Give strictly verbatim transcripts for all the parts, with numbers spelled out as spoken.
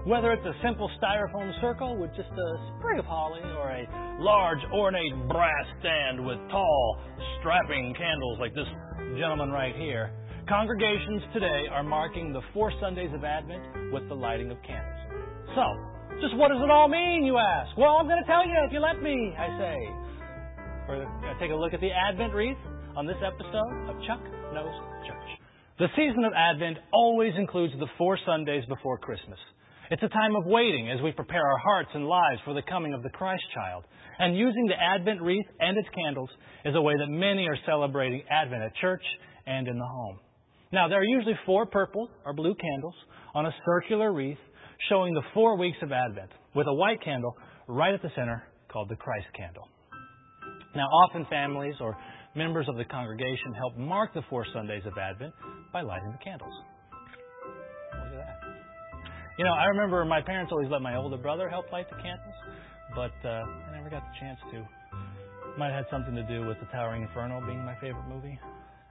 Whether it's a simple styrofoam circle with just a sprig of holly or a large ornate brass stand with tall, strapping candles like this gentleman right here, congregations today are marking the four Sundays of Advent with the lighting of candles. So, just what does it all mean, you ask? Well, I'm going to tell you if you let me, I say. We're going to take a look at the Advent wreath on this episode of Chuck Knows Church. The season of Advent always includes the four Sundays before Christmas. It's a time of waiting as we prepare our hearts and lives for the coming of the Christ child. And using the Advent wreath and its candles is a way that many are celebrating Advent at church and in the home. Now, there are usually four purple or blue candles on a circular wreath showing the four weeks of Advent, with a white candle right at the center called the Christ candle. Now, often families or members of the congregation help mark the four Sundays of Advent by lighting the candles. Look at that. You know, I remember my parents always let my older brother help light the candles, but uh, I never got the chance to. Might have had something to do with The Towering Inferno being my favorite movie.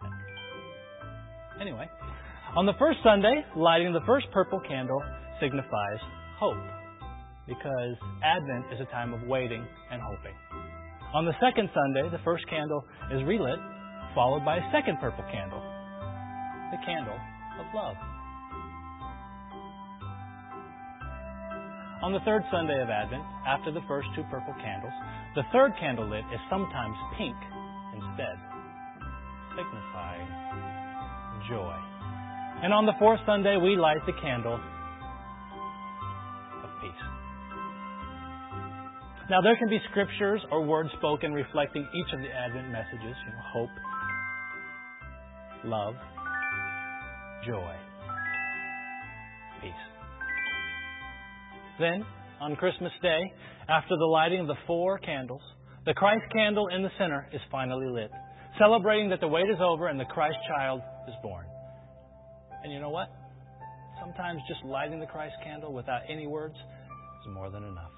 Anyway, on the first Sunday, lighting the first purple candle signifies hope, because Advent is a time of waiting and hoping. On the second Sunday, the first candle is relit, followed by a second purple candle, the candle of love. On the third Sunday of Advent, after the first two purple candles, the third candle lit is sometimes pink instead, signifying joy. And on the fourth Sunday, we light the candle of peace. Now, there can be scriptures or words spoken reflecting each of the Advent messages, you know, hope, love, joy, peace. Then, on Christmas Day, after the lighting of the four candles, the Christ candle in the center is finally lit, celebrating that the wait is over and the Christ child is born. And you know what? Sometimes just lighting the Christ candle without any words is more than enough.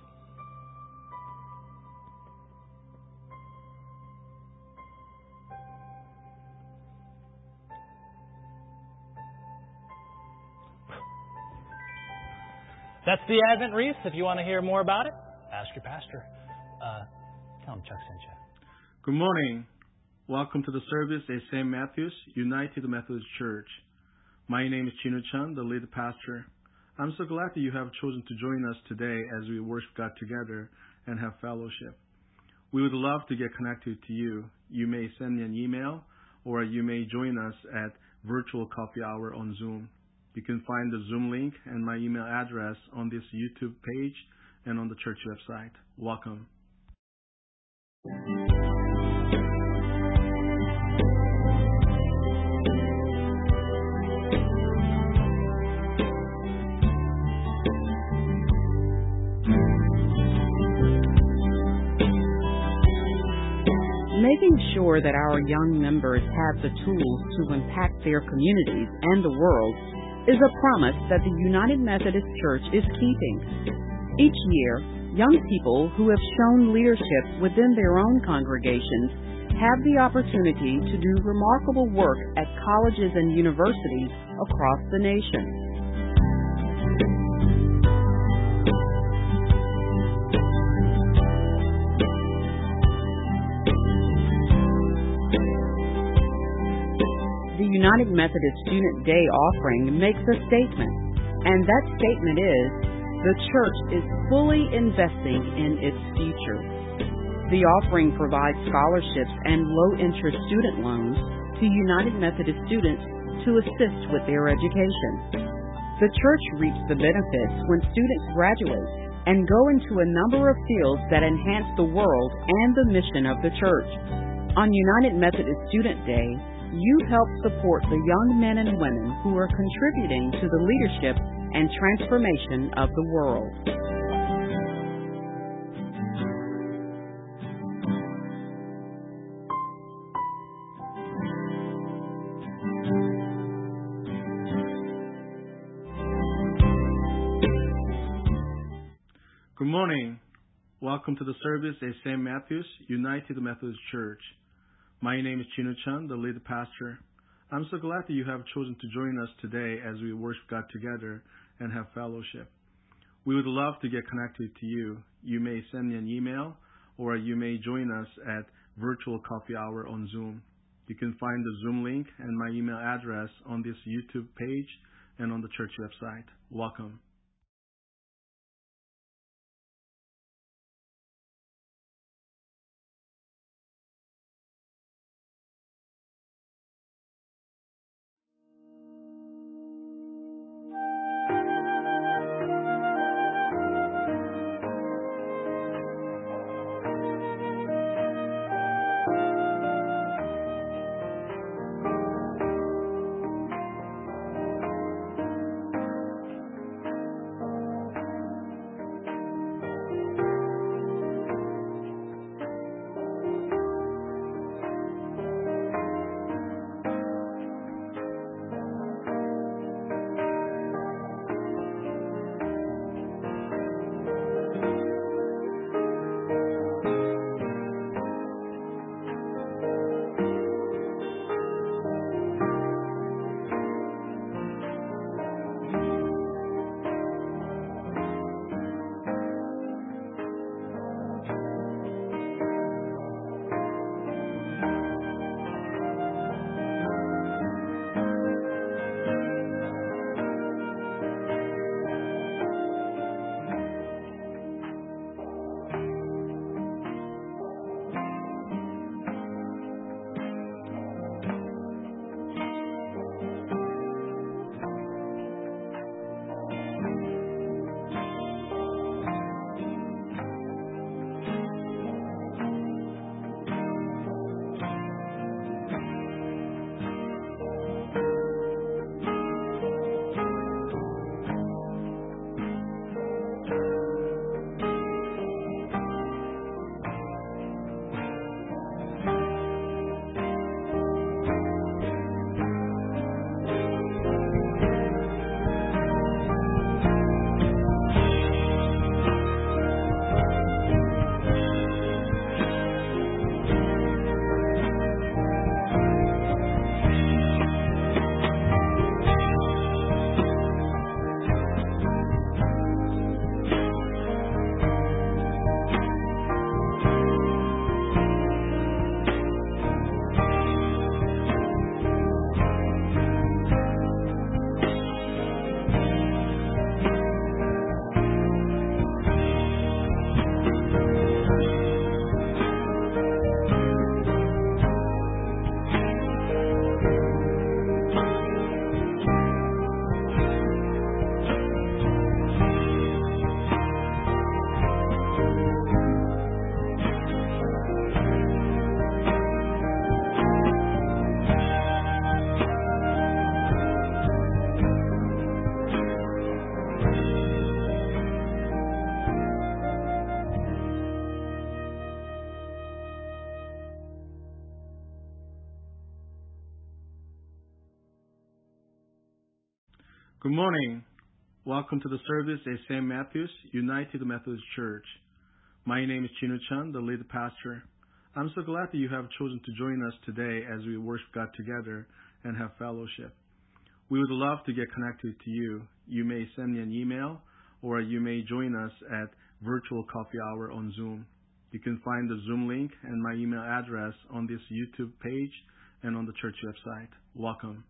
That's the Advent wreath. If you want to hear more about it, ask your pastor. Uh, tell him Chuck sent you. Good morning. Welcome to the service at Saint Matthew's United Methodist Church. My name is Chino Chan, the lead pastor. I'm so glad that you have chosen to join us today as we worship God together and have fellowship. We would love to get connected to you. You may send me an email, or you may join us at Virtual Coffee Hour on Zoom. You can find the Zoom link and my email address on this YouTube page and on the church website. Welcome. Making sure that our young members have the tools to impact their communities and the world is a promise that the United Methodist Church is keeping. Each year, young people who have shown leadership within their own congregations have the opportunity to do remarkable work at colleges and universities across the nation. The United Methodist Student Day offering makes a statement, and that statement is, the church is fully investing in its future. The offering provides scholarships and low-interest student loans to United Methodist students to assist with their education. The church reaps the benefits when students graduate and go into a number of fields that enhance the world and the mission of the church. On United Methodist Student Day, you help support the young men and women who are contributing to the leadership and transformation of the world. Good morning. Welcome to the service at Saint Matthew's United Methodist Church. My name is Chino Chan, the lead pastor. I'm so glad that you have chosen to join us today as we worship God together and have fellowship. We would love to get connected to you. You may send me an email or you may join us at Virtual Coffee Hour on Zoom. You can find the Zoom link and my email address on this YouTube page and on the church website. Welcome. Good morning. Welcome to the service at Saint Matthew's United Methodist Church. My name is Chinu Chan, the lead pastor. I'm so glad that you have chosen to join us today as we worship God together and have fellowship. We would love to get connected to you. You may send me an email or you may join us at Virtual Coffee Hour on Zoom. You can find the Zoom link and my email address on this YouTube page and on the church website. Welcome.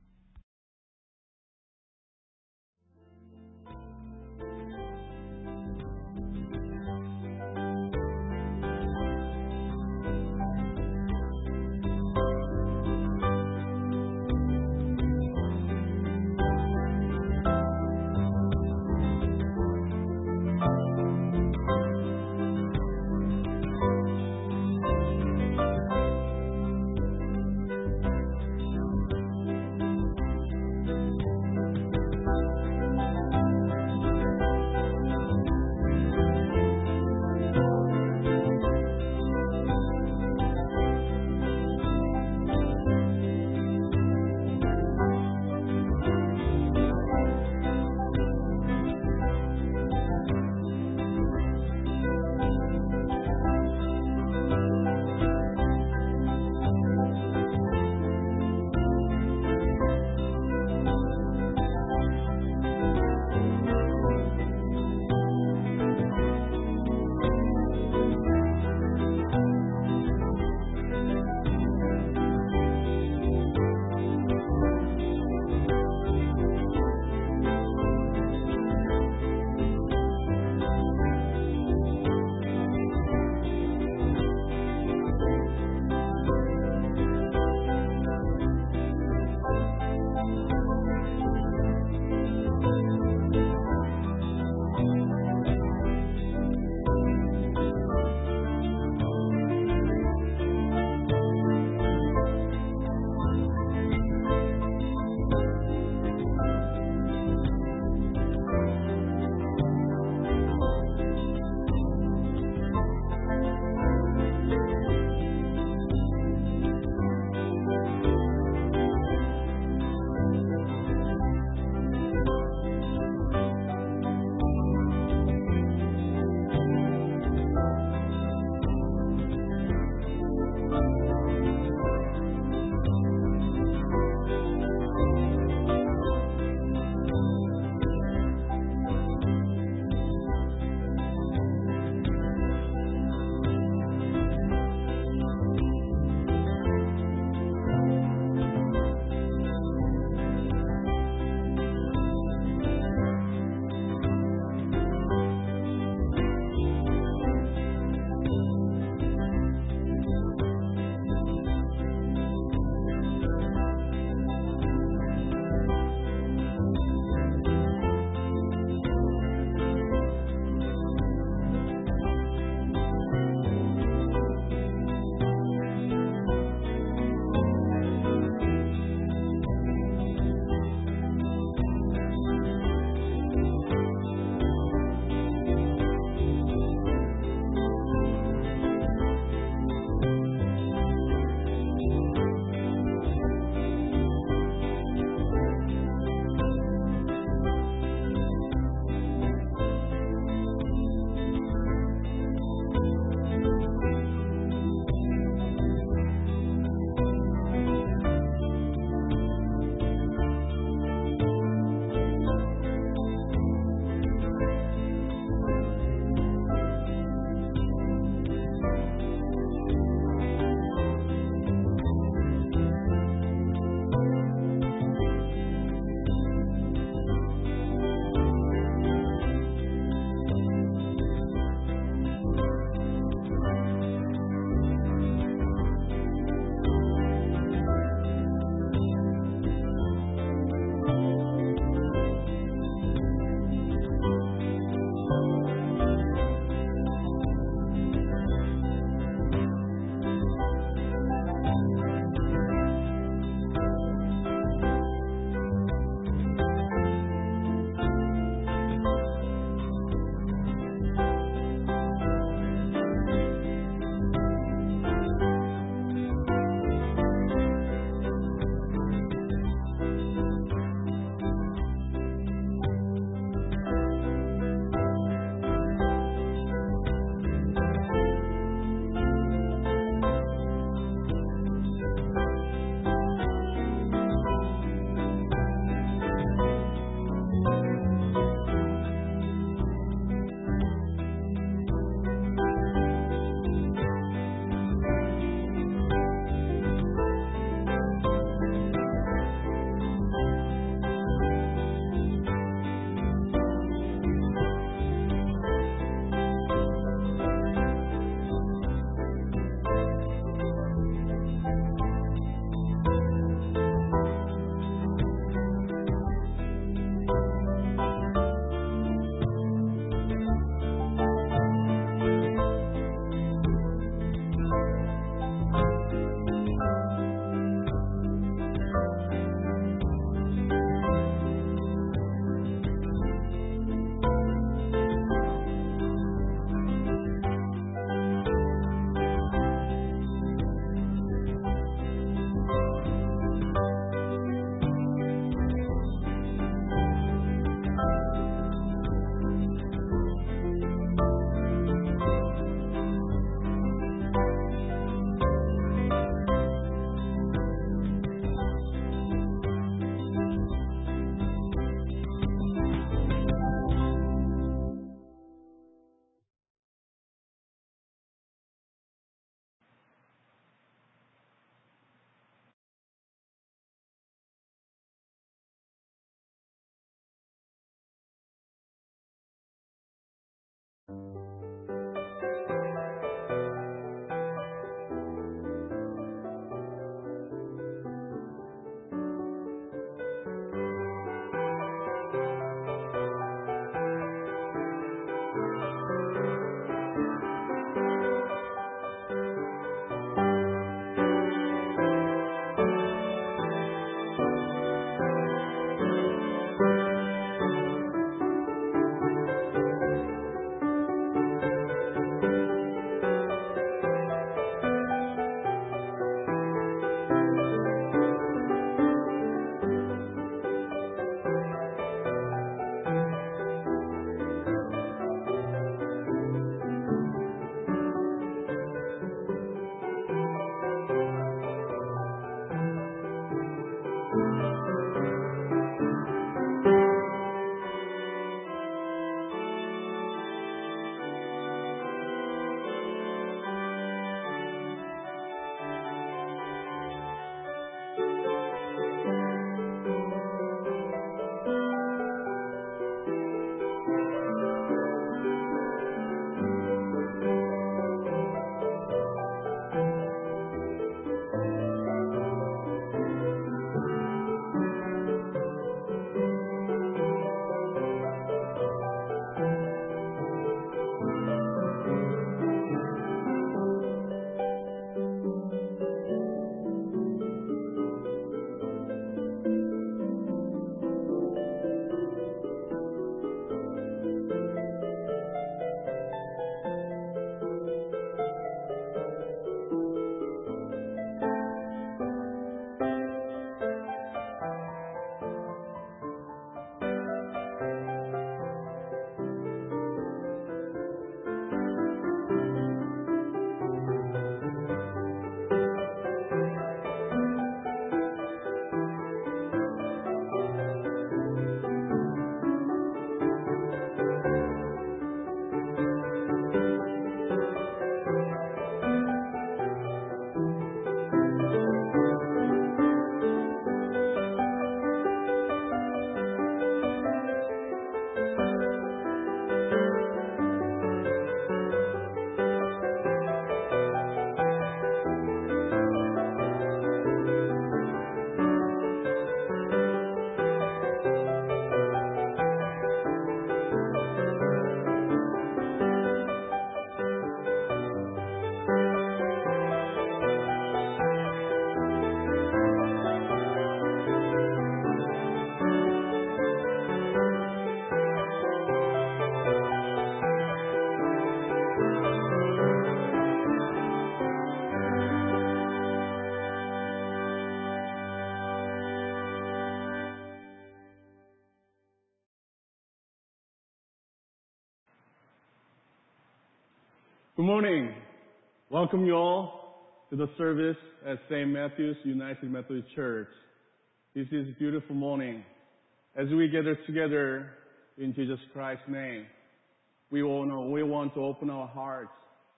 Good morning. Welcome you all to the service at Saint Matthew's United Methodist Church. This is a beautiful morning. As we gather together in Jesus Christ's name, we want to, we want to open our hearts.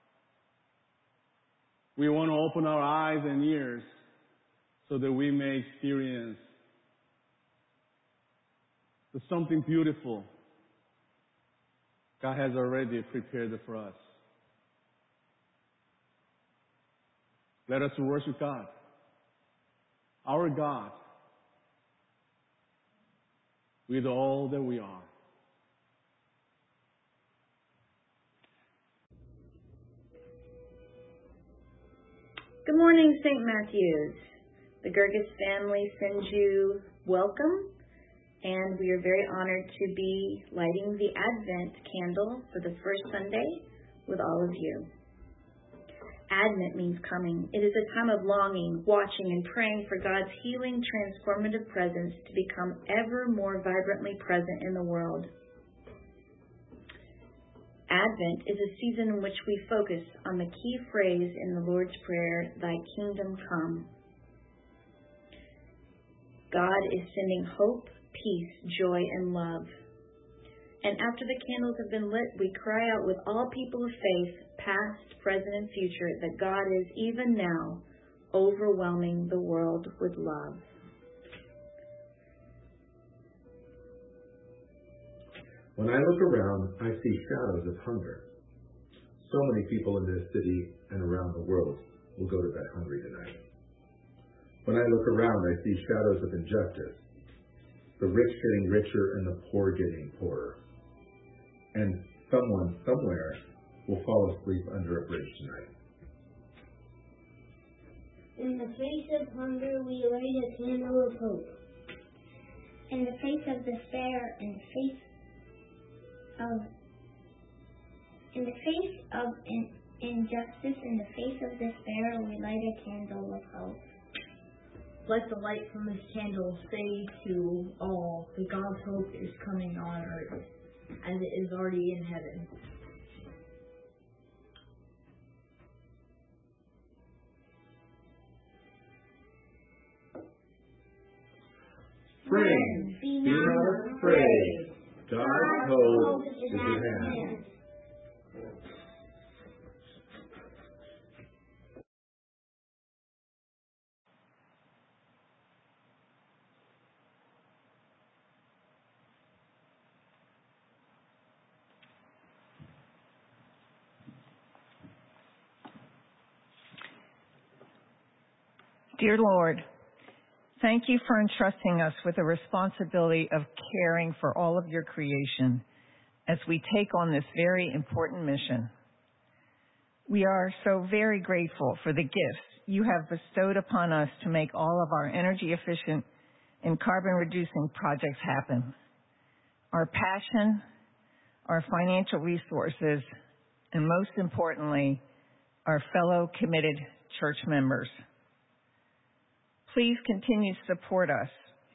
We want to open our eyes and ears so that we may experience the something beautiful God has already prepared for us. Let us worship God, our God, with all that we are. Good morning, Saint Matthew's. The Gerges family sends you welcome, and we are very honored to be lighting the Advent candle for the first Sunday with all of you. Advent means coming. It is a time of longing, watching, and praying for God's healing, transformative presence to become ever more vibrantly present in the world. Advent is a season in which we focus on the key phrase in the Lord's Prayer, "Thy kingdom come." God is sending hope, peace, joy, and love. And after the candles have been lit, we cry out with all people of faith, past, present, and future, that God is even now overwhelming the world with love. When I look around, I see shadows of hunger. So many people in this city and around the world will go to bed hungry tonight. When I look around, I see shadows of injustice, the rich getting richer and the poor getting poorer. And someone somewhere will fall asleep under a bridge tonight. In the face of hunger, we light a candle of hope. In the face of despair and face of in the face of in, injustice, in the face of despair, we light a candle of hope. Let the light from this candle say to all that God's hope is coming on earth, as it is already in heaven. Friends, be not afraid. God's hope is at hand. Dear Lord, thank you for entrusting us with the responsibility of caring for all of your creation as we take on this very important mission. We are so very grateful for the gifts you have bestowed upon us to make all of our energy efficient and carbon reducing projects happen. Our passion, our financial resources, and most importantly, our fellow committed church members. Please continue to support us,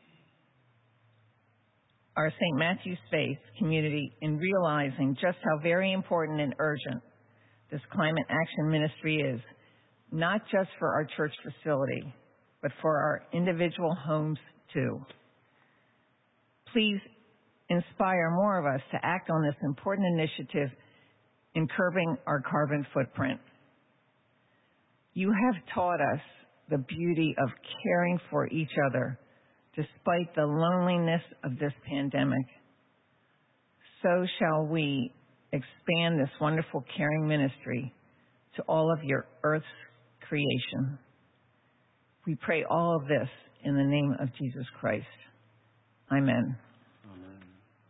our Saint Matthew's Faith community, in realizing just how very important and urgent this climate action ministry is, not just for our church facility, but for our individual homes too. Please inspire more of us to act on this important initiative in curbing our carbon footprint. You have taught us the beauty of caring for each other despite the loneliness of this pandemic. So shall we expand this wonderful caring ministry to all of your earth's creation. We pray all of this in the name of Jesus Christ. Amen. Amen.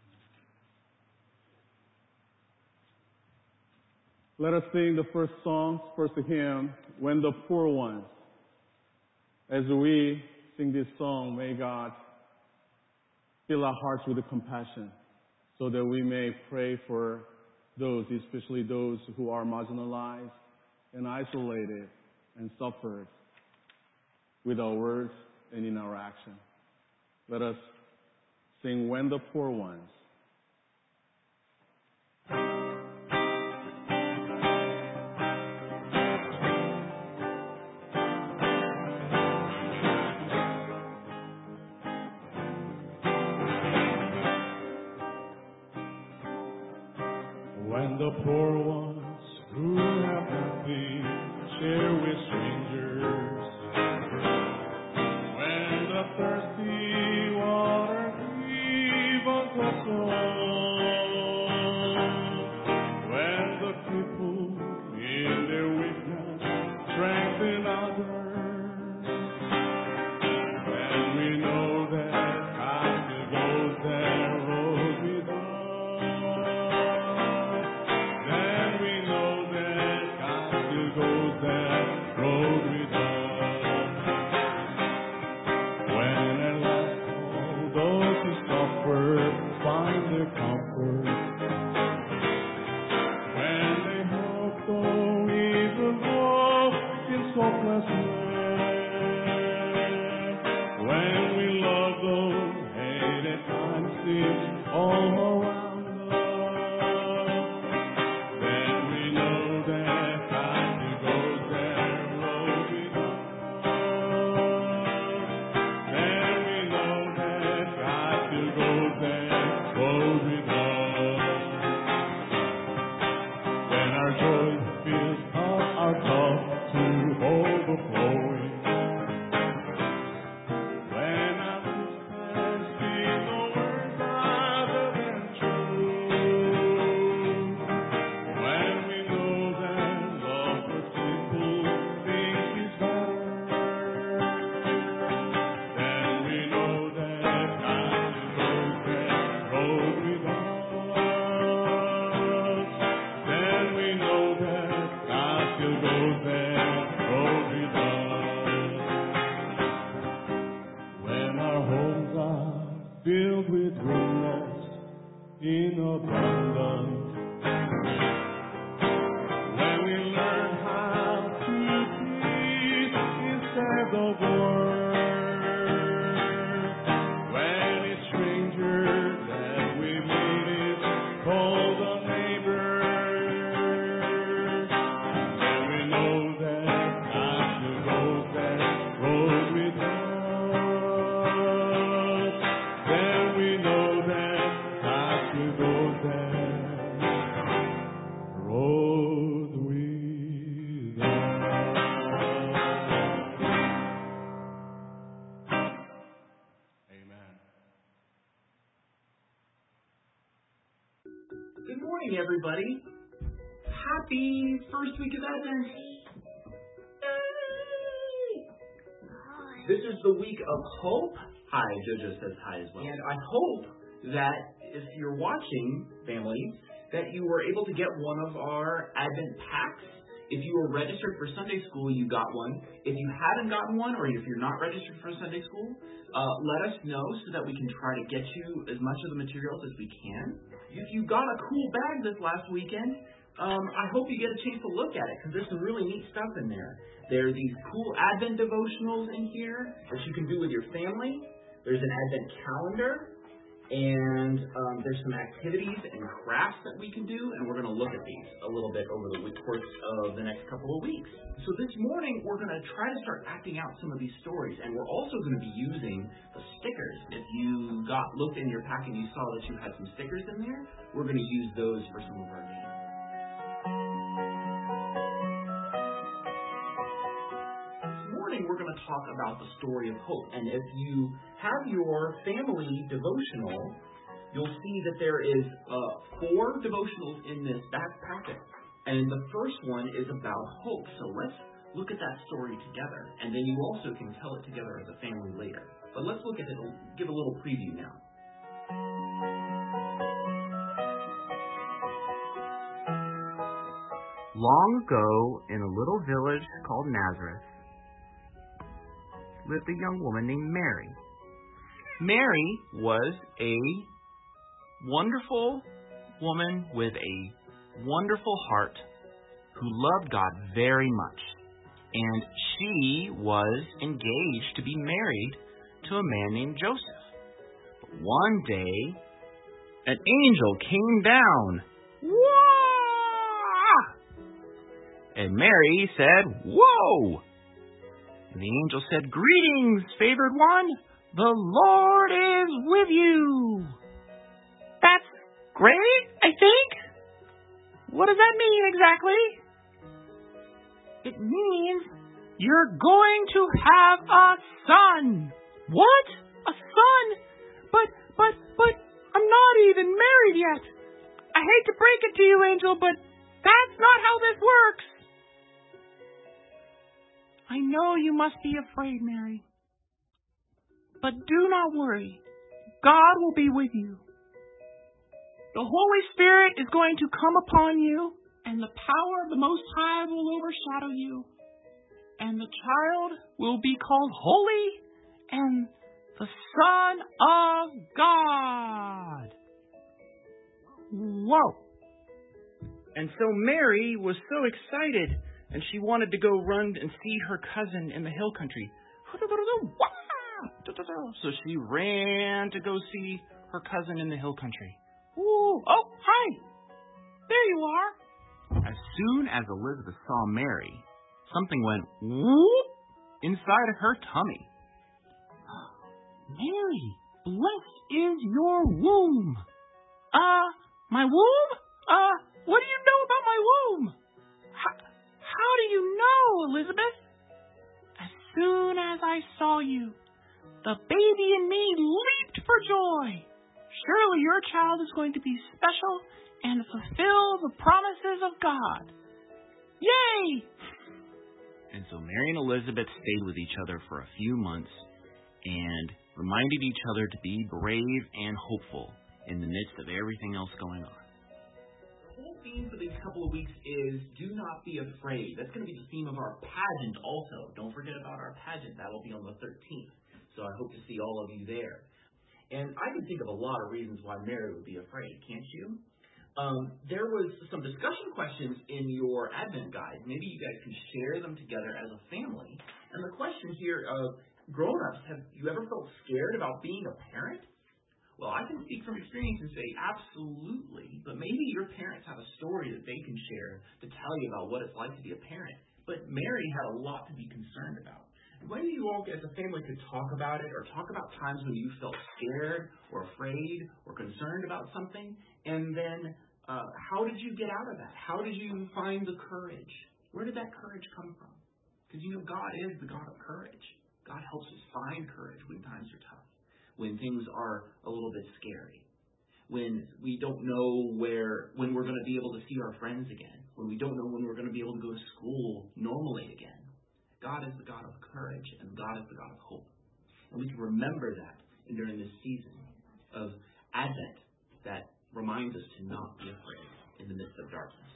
Let us sing the first song, first hymn, When the Poor Ones. As we sing this song, may God fill our hearts with compassion so that we may pray for those, especially those who are marginalized and isolated and suffered with our words and in our action. Let us sing When the Poor Ones. when the poor ones who have nothing share with strangers, when the thirsty water even the soul, when the people in their weakness strengthen others, and we know that God still goes there, rose with us. And we know that God still goes there, rose with us. When at last all those who suffer find their comfort, when they hope though evil walk in hopeless land, when we love those hated times seem all around us, then we know that God still goes there, rose with us. Then we know that God still goes there, rose with us. When our joy fills up our cup to overflowing, when our lips speak the words other than true, when we know that love for simple things is better, then we know that God still goes there, rose with us. Then we know that God still goes there, rose with us. When our homes are filled with goodness in abundance, when we learn how to peace instead of war, when it's strangers that we meet called a neighbor, then we know that God still goes there, rose with us. Then we know that God still goes there, rose with us. Amen. Good morning, everybody. Happy first week of Advent. This is the week of hope. Hi, JoJo says hi as well. And I hope that if you're watching, family, that you were able to get one of our Advent packs. If you were registered for Sunday school, you got one. If you haven't gotten one, or if you're not registered for Sunday school, uh, let us know so that we can try to get you as much of the materials as we can. If you got a cool bag this last weekend, um, I hope you get a chance to look at it, because there's some really neat stuff in there. There are these cool Advent devotionals in here that you can do with your family. There's an Advent calendar, and um, there's some activities and crafts that we can do, and we're going to look at these a little bit over the course of the next couple of weeks. So this morning, we're going to try to start acting out some of these stories, and we're also going to be using the stickers. If you got looked in your pack and you saw that you had some stickers in there, we're going to use those for some of our games. We're going to talk about the story of hope. And if you have your family devotional, you'll see that there is uh, four devotionals in this back packet. And the first one is about hope. So let's look at that story together. And then you also can tell it together as a family later. But let's look at it, give a little preview now. Long ago, in a little village called Nazareth, lived a young woman named Mary. Mary was a wonderful woman with a wonderful heart who loved God very much. And she was engaged to be married to a man named Joseph. But one day, an angel came down. Whoa! And Mary said, whoa! And the angel said, greetings, favored one. The Lord is with you. That's great, I think. what does that mean exactly? It means you're going to have a son. What? A son? But, but, but, I'm not even married yet. I hate to break it to you, Angel, but that's not how this works. I know you must be afraid, Mary. But do not worry. God will be with you. The Holy Spirit is going to come upon you, and the power of the Most High will overshadow you. And the child will be called Holy and the Son of God. Whoa. And so Mary was so excited, and she wanted to go run and see her cousin in the hill country. So she ran to go see her cousin in the hill country. Ooh, oh, hi. There you are. As soon as Elizabeth saw Mary, something went whoop inside of her tummy. Mary, blessed is your womb. Uh, my womb? Uh, what do you know about my womb? How, how do you know, Elizabeth? As soon as I saw you, the baby in me leaped for joy. Surely your child is going to be special and fulfill the promises of God. Yay! And so Mary and Elizabeth stayed with each other for a few months and reminded each other to be brave and hopeful in the midst of everything else going on. The whole theme for these couple of weeks is do not be afraid. That's going to be the theme of our pageant also. Don't forget about our pageant. That will be on the thirteenth. So I hope to see all of you there. And I can think of a lot of reasons why Mary would be afraid, can't you? Um, there was some discussion questions in your Advent guide. Maybe you guys can share them together as a family. And the question here of grown-ups, have you ever felt scared about being a parent? Well, I can speak from experience and say absolutely, but maybe your parents have a story that they can share to tell you about what it's like to be a parent. But Mary had a lot to be concerned about. Maybe you all as a family could talk about it or talk about times when you felt scared or afraid or concerned about something. And then uh, how did you get out of that? How did you find the courage? Where did that courage come from? Because, you know, God is the God of courage. God helps us find courage when times are tough, when things are a little bit scary, when we don't know where, when we're going to be able to see our friends again, when we don't know when we're going to be able to go to school normally again. God is the God of courage, and God is the God of hope. And we can remember that during this season of Advent that reminds us to not be afraid in the midst of darkness.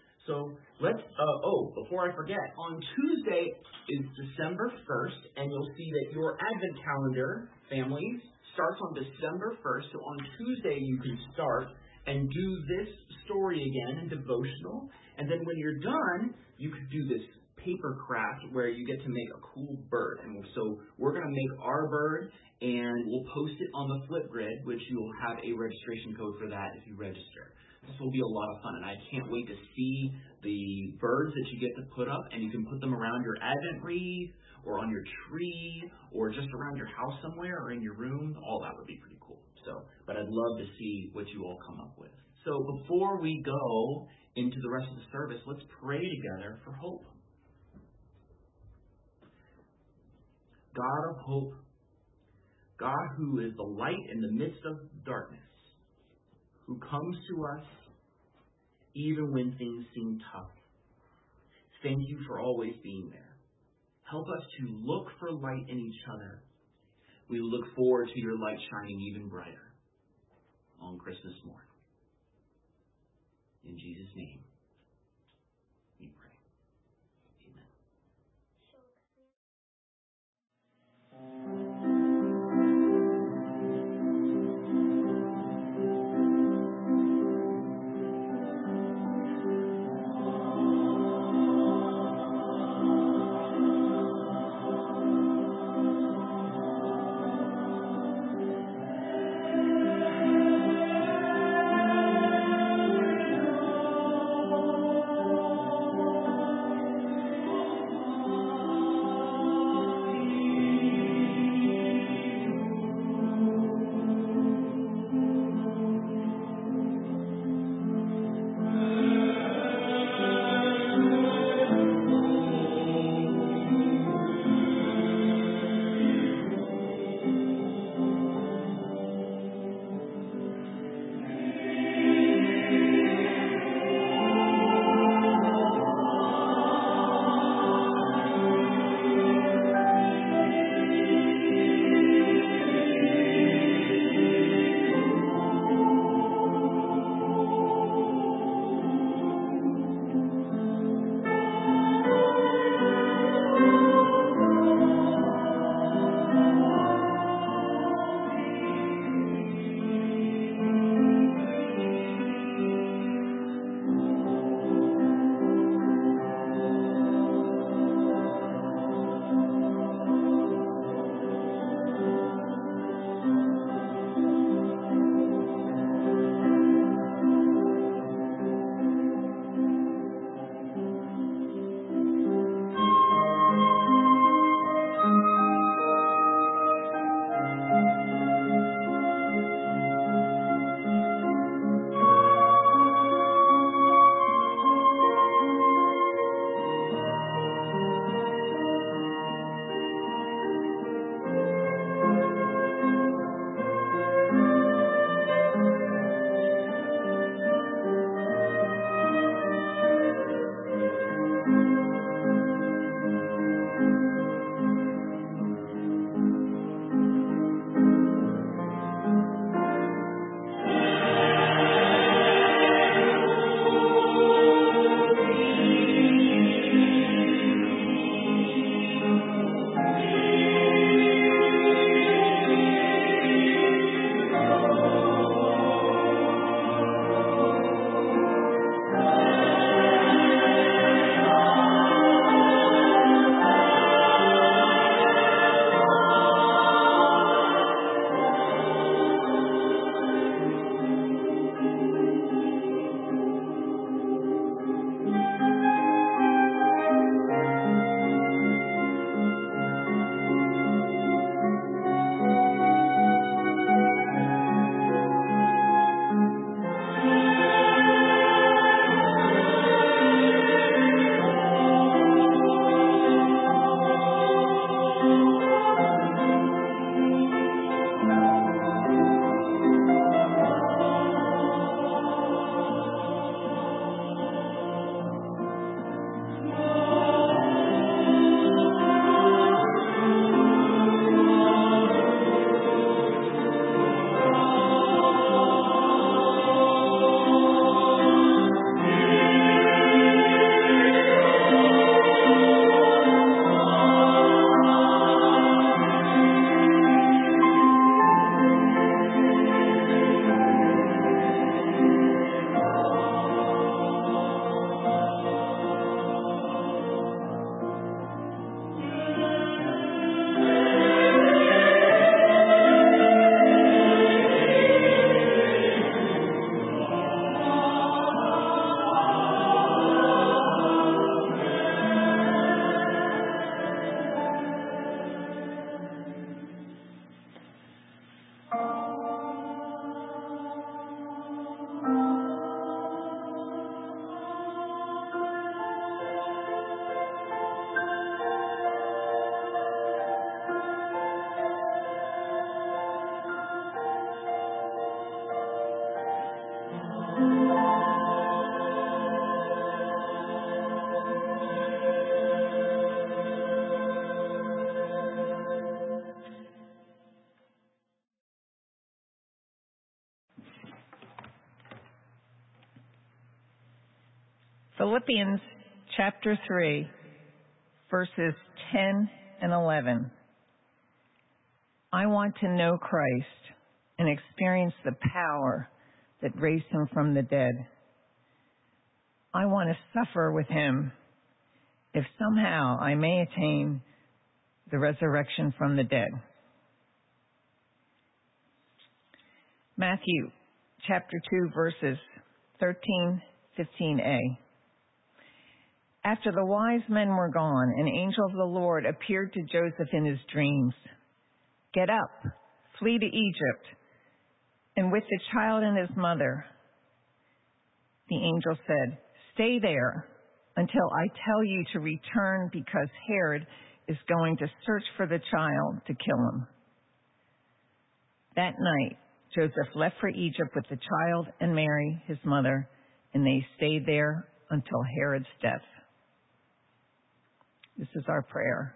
So let's, uh, oh, before I forget, on Tuesday is December first, and you'll see that your Advent calendar, families, starts on December first. So on Tuesday you can start and do this story again in devotional. And then when you're done, you could do this paper craft where you get to make a cool bird. And so we're going to make our bird, and we'll post it on the Flipgrid, which you'll have a registration code for that if you register. This will be a lot of fun, and I can't wait to see the birds that you get to put up, and you can put them around your Advent wreath or on your tree or just around your house somewhere or in your room. All that would be pretty cool. So, but I'd love to see what you all come up with. So before we go into the rest of the service, let's pray together for hope. God of hope, God who is the light in the midst of darkness, who comes to us even when things seem tough. Thank you for always being there. Help us to look for light in each other. We look forward to your light shining even brighter on Christmas morning. In Jesus' name, we pray. Philippians chapter three, verses ten and eleven. I want to know Christ and experience the power that raised him from the dead. I want to suffer with him if somehow I may attain the resurrection from the dead. Matthew chapter two, verses thirteen, fifteen a. After the wise men were gone, an angel of the Lord appeared to Joseph in his dreams. Get up, flee to Egypt, and with the child and his mother. The angel said, stay there until I tell you to return, because Herod is going to search for the child to kill him. That night, Joseph left for Egypt with the child and Mary, his mother, and they stayed there until Herod's death. This is our prayer.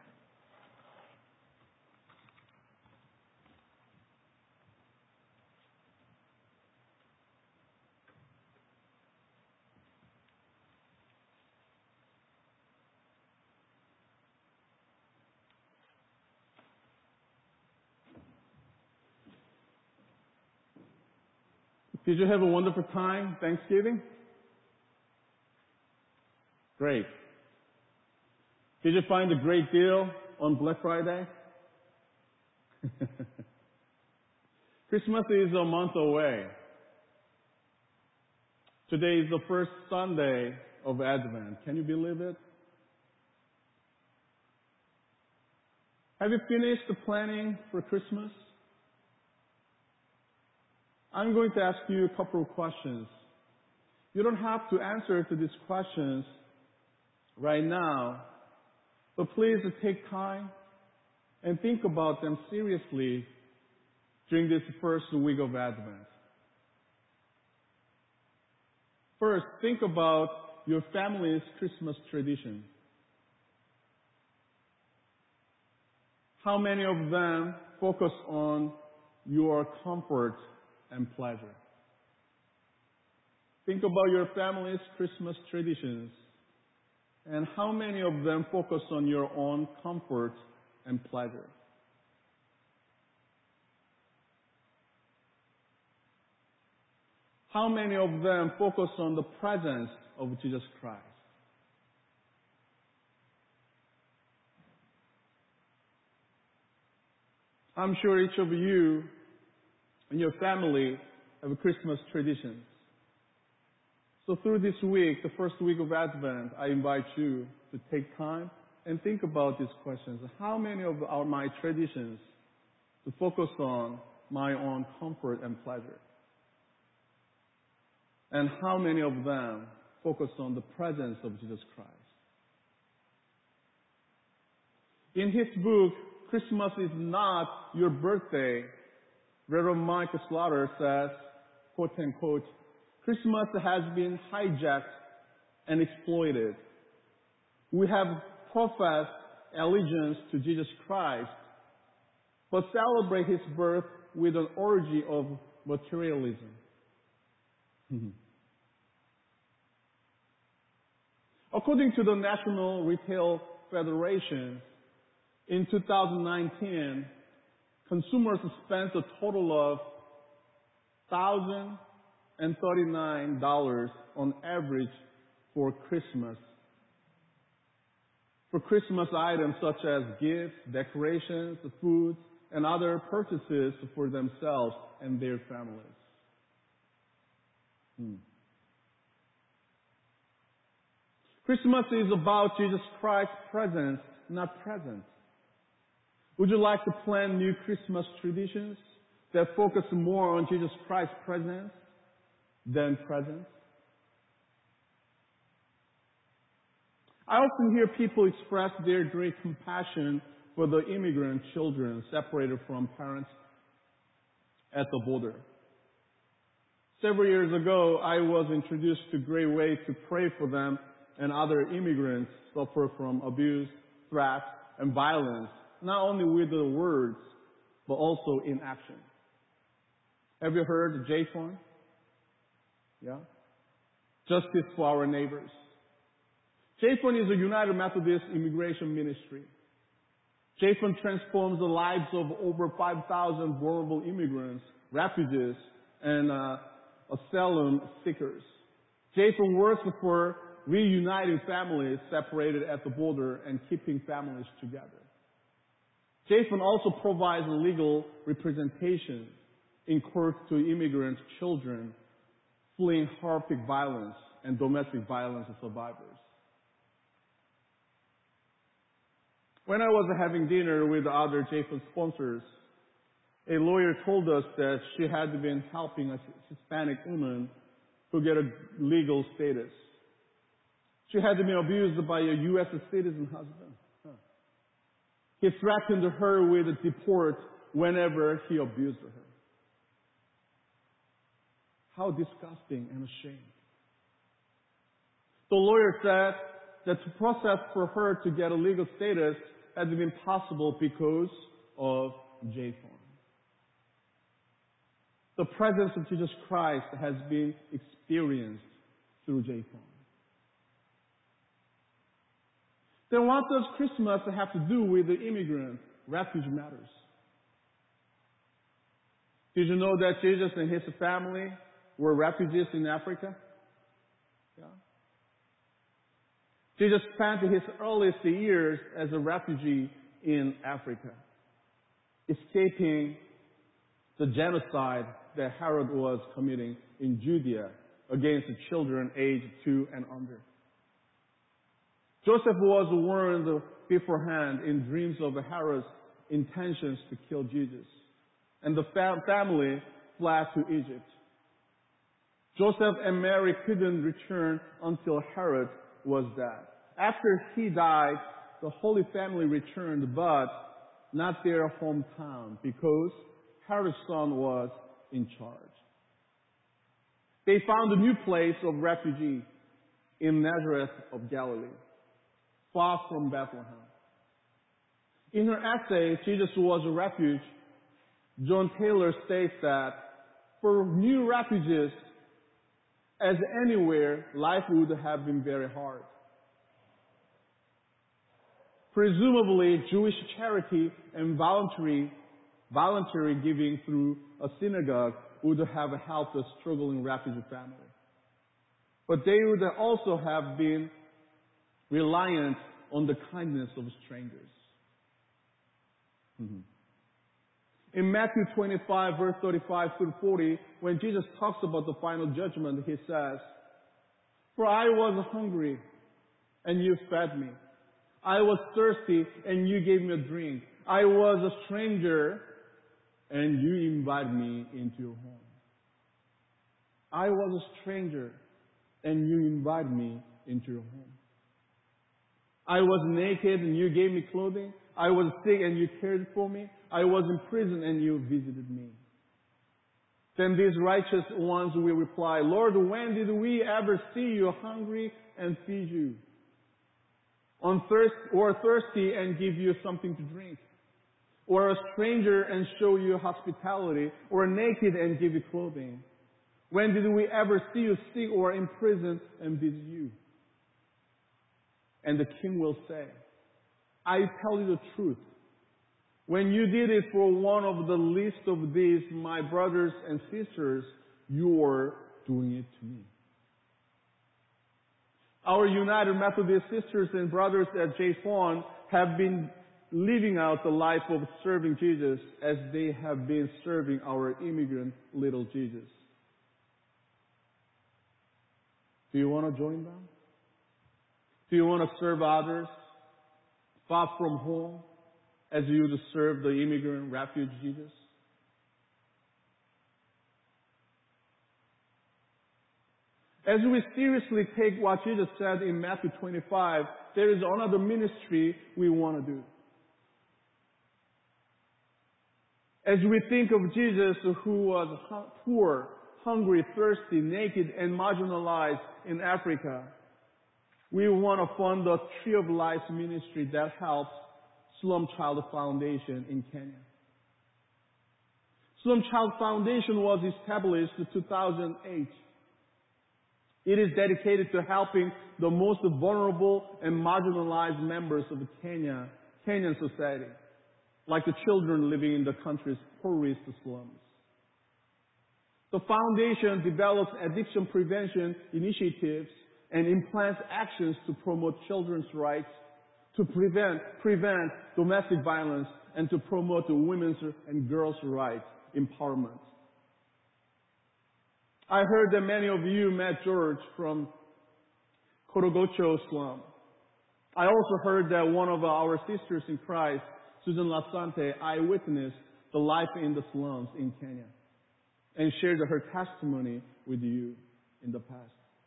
Did you have a wonderful time Thanksgiving? Great. Did you find a great deal on Black Friday? Christmas is a month away. Today is the first Sunday of Advent. Can you believe it? Have you finished the planning for Christmas? I'm going to ask you a couple of questions. You don't have to answer to these questions right now, but please take time and think about them seriously during this first week of Advent. First, think about your family's Christmas tradition. How many of them focus on your comfort and pleasure? Think about your family's Christmas traditions, and how many of them focus on your own comfort and pleasure? How many of them focus on the presence of Jesus Christ? I'm sure each of you and your family have Christmas traditions. So through this week, the first week of Advent, I invite you to take time and think about these questions. How many of our, my traditions to focus on my own comfort and pleasure? And how many of them focus on the presence of Jesus Christ? In his book, Christmas is Not Your Birthday, Reverend Mike Slaughter says, quote unquote, Christmas has been hijacked and exploited. We have professed allegiance to Jesus Christ, but celebrate his birth with an orgy of materialism. Mm-hmm. According to the National Retail Federation, in two thousand nineteen, consumers spent a total of one thousand thirty-nine dollars on average for Christmas. For Christmas items such as gifts, decorations, foods, and other purchases for themselves and their families. Hmm. Christmas is about Jesus Christ's presence, not present. Would you like to plan new Christmas traditions that focus more on Jesus Christ's presence than presence? I often hear people express their great compassion for the immigrant children separated from parents at the border. Several years ago, I was introduced to great ways to pray for them and other immigrants suffer from abuse, threats, and violence, not only with the words, but also in action. Have you heard J-Phone? Yeah? Justice for our neighbors. J F O N is a United Methodist immigration ministry. J F O N transforms the lives of over five thousand vulnerable immigrants, refugees, and uh, asylum seekers. J F O N works for reuniting families separated at the border and keeping families together. J F O N also provides legal representation in court to immigrant children fleeing horrific violence and domestic violence survivors. When I was having dinner with other J F O N sponsors, a lawyer told us that she had been helping a Hispanic woman to get a legal status. She had been abused by a U S citizen husband. Huh. He threatened her with deport whenever he abused her. How disgusting and ashamed. The lawyer said that the process for her to get a legal status had been possible because of J F O N. The presence of Jesus Christ has been experienced through J F O N. Then what does Christmas have to do with the immigrant refugee matters? Did you know that Jesus and his family were refugees in Africa? Yeah. Jesus spent his earliest years as a refugee in Africa, escaping the genocide that Herod was committing in Judea against the children aged two and under. Joseph was warned beforehand in dreams of Herod's intentions to kill Jesus, and the fam- family fled to Egypt. Joseph and Mary couldn't return until Herod was dead. After he died, the Holy Family returned, but not their hometown, because Herod's son was in charge. They found a new place of refuge in Nazareth of Galilee, far from Bethlehem. In her essay, Jesus Was a Refuge, John Taylor states that for new refugees, as anywhere, life would have been very hard. Presumably, Jewish charity and voluntary, voluntary giving through a synagogue would have helped a struggling refugee family. But they would also have been reliant on the kindness of strangers. Mm-hmm. In Matthew twenty-five, verse thirty-five through forty, when Jesus talks about the final judgment, he says, "For I was hungry, and you fed me. I was thirsty, and you gave me a drink. I was a stranger, and you invited me into your home. I was a stranger, and you invited me into your home. I was naked, and you gave me clothing. I was sick, and you cared for me. I was in prison, and you visited me." Then these righteous ones will reply, "Lord, when did we ever see you hungry and feed you? On thirst or thirsty and give you something to drink? Or a stranger and show you hospitality? Or naked and give you clothing? When did we ever see you sick or in prison and visit you?" And the king will say, "I tell you the truth. When you did it for one of the least of these, my brothers and sisters, you are doing it to me." Our United Methodist sisters and brothers at J F O N have been living out the life of serving Jesus as they have been serving our immigrant little Jesus. Do you want to join them? Do you want to serve others far from home as you would serve the immigrant refuge Jesus? As we seriously take what Jesus said in Matthew twenty-five, there is another ministry we want to do. As we think of Jesus who was poor, hungry, thirsty, naked, and marginalized in Africa, we want to fund the Tree of Life ministry that helps Slum Child Foundation in Kenya. Slum Child Foundation was established in two thousand eight. It is dedicated to helping the most vulnerable and marginalized members of Kenya, Kenyan society, like the children living in the country's poorest slums. The foundation develops addiction prevention initiatives and implants actions to promote children's rights, to prevent, prevent domestic violence, and to promote the women's and girls' rights empowerment. I heard that many of you met George from Korogocho slum. I also heard that one of our sisters in Christ, Susan Lasante, eyewitnessed the life in the slums in Kenya and shared her testimony with you in the past.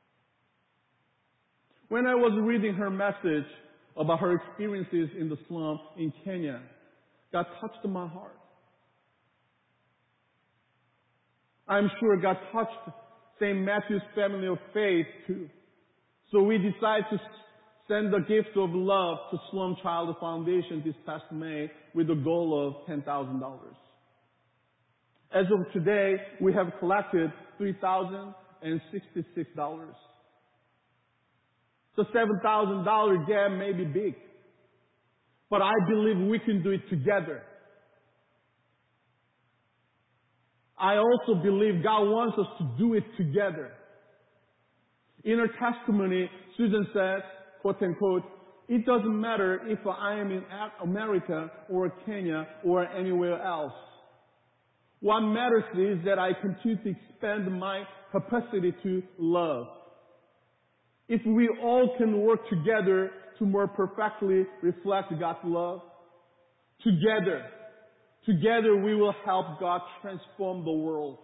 When I was reading her message about her experiences in the slum in Kenya, God touched my heart. I'm sure God touched Saint Matthew's family of faith too. So we decided to send the gift of love to Slum Child Foundation this past May with a goal of ten thousand dollars. As of today, we have collected three thousand sixty-six dollars. The seven thousand dollars gap may be big, but I believe we can do it together. I also believe God wants us to do it together. In her testimony, Susan says, quote unquote, "It doesn't matter if I am in America or Kenya or anywhere else. What matters is that I continue to expand my capacity to love. If we all can work together to more perfectly reflect God's love, together, together we will help God transform the world.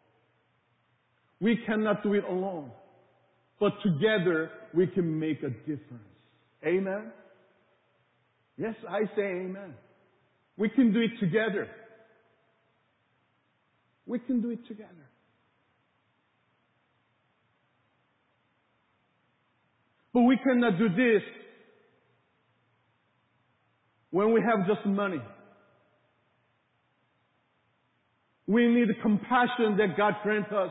We cannot do it alone, but together we can make a difference." Amen? Yes, I say amen. We can do it together. We can do it together. But we cannot do this when we have just money. We need the compassion that God grants us.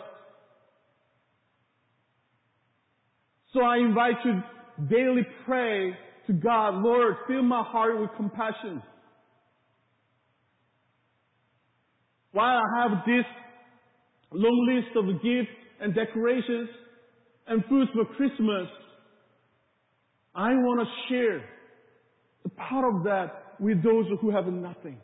So I invite you to daily pray to God, "Lord, fill my heart with compassion. While I have this long list of gifts and decorations and foods for Christmas, I want to share the part of that with those who have nothing."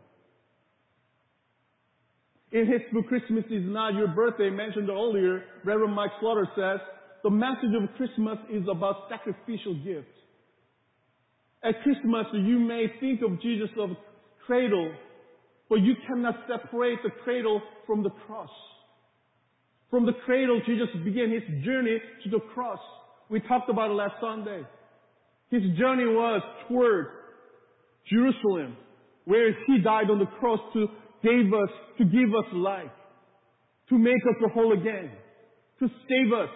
In his book, Christmas is Not Your Birthday, mentioned earlier, Reverend Mike Slaughter says, the message of Christmas is about sacrificial gifts. At Christmas, you may think of Jesus of cradle, but you cannot separate the cradle from the cross. From the cradle, Jesus began his journey to the cross. We talked about it last Sunday. His journey was toward Jerusalem, where he died on the cross to give us, to give us life, to make us whole again, to save us.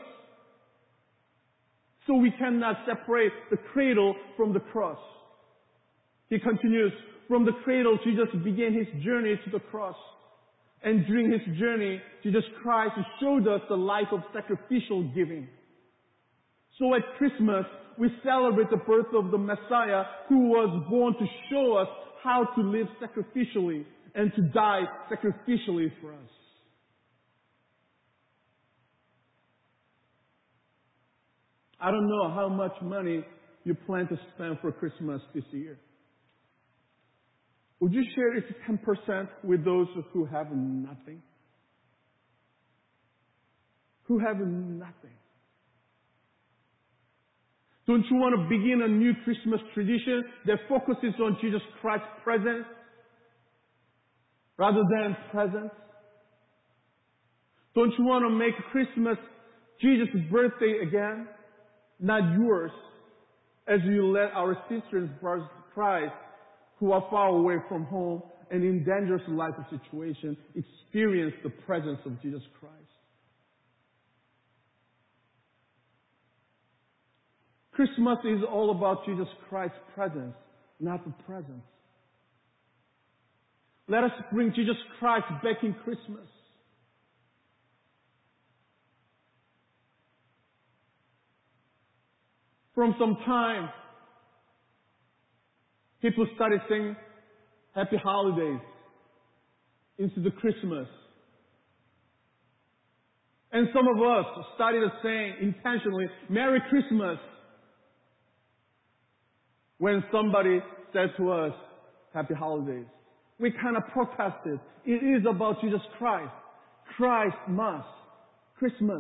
So we cannot separate the cradle from the cross. He continues, from the cradle, Jesus began his journey to the cross. And during his journey, Jesus Christ showed us the life of sacrificial giving. So at Christmas, we celebrate the birth of the Messiah who was born to show us how to live sacrificially and to die sacrificially for us. I don't know how much money you plan to spend for Christmas this year. Would you share it ten percent with those who have nothing? Who have nothing. Don't you want to begin a new Christmas tradition that focuses on Jesus Christ's presence rather than presence? Don't you want to make Christmas Jesus' birthday again, not yours, as you let our sisters and brothers in Christ who are far away from home and in dangerous life situations experience the presence of Jesus Christ? Christmas is all about Jesus Christ's presence, not the presence. Let us bring Jesus Christ back in Christmas. From some time, people started saying Happy Holidays into the Christmas. And some of us started saying intentionally, Merry Christmas, when somebody said to us, Happy Holidays. We kind of protested. It is about Jesus Christ. Christ must. Christmas.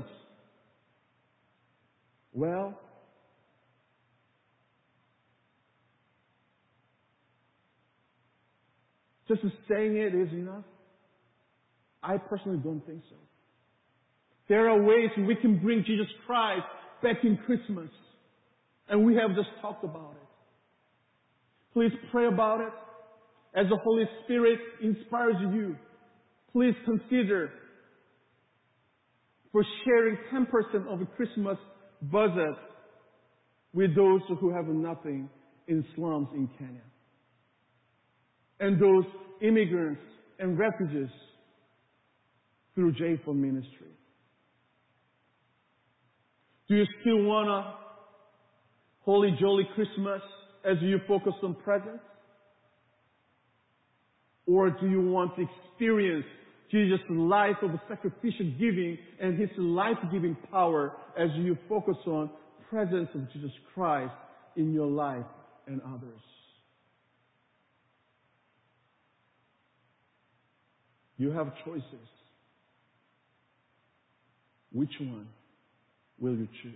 Well, just saying it is enough? I personally don't think so. There are ways we can bring Jesus Christ back in Christmas. And we have just talked about it. Please pray about it. As the Holy Spirit inspires you, please consider for sharing ten percent of the Christmas budget with those who have nothing in slums in Kenya. And those immigrants and refugees through J four Ministry. Do you still want a holy, jolly Christmas as you focus on presents? Or do you want to experience Jesus' life of sacrificial giving and His life-giving power as you focus on presence of Jesus Christ in your life and others? You have choices. Which one will you choose?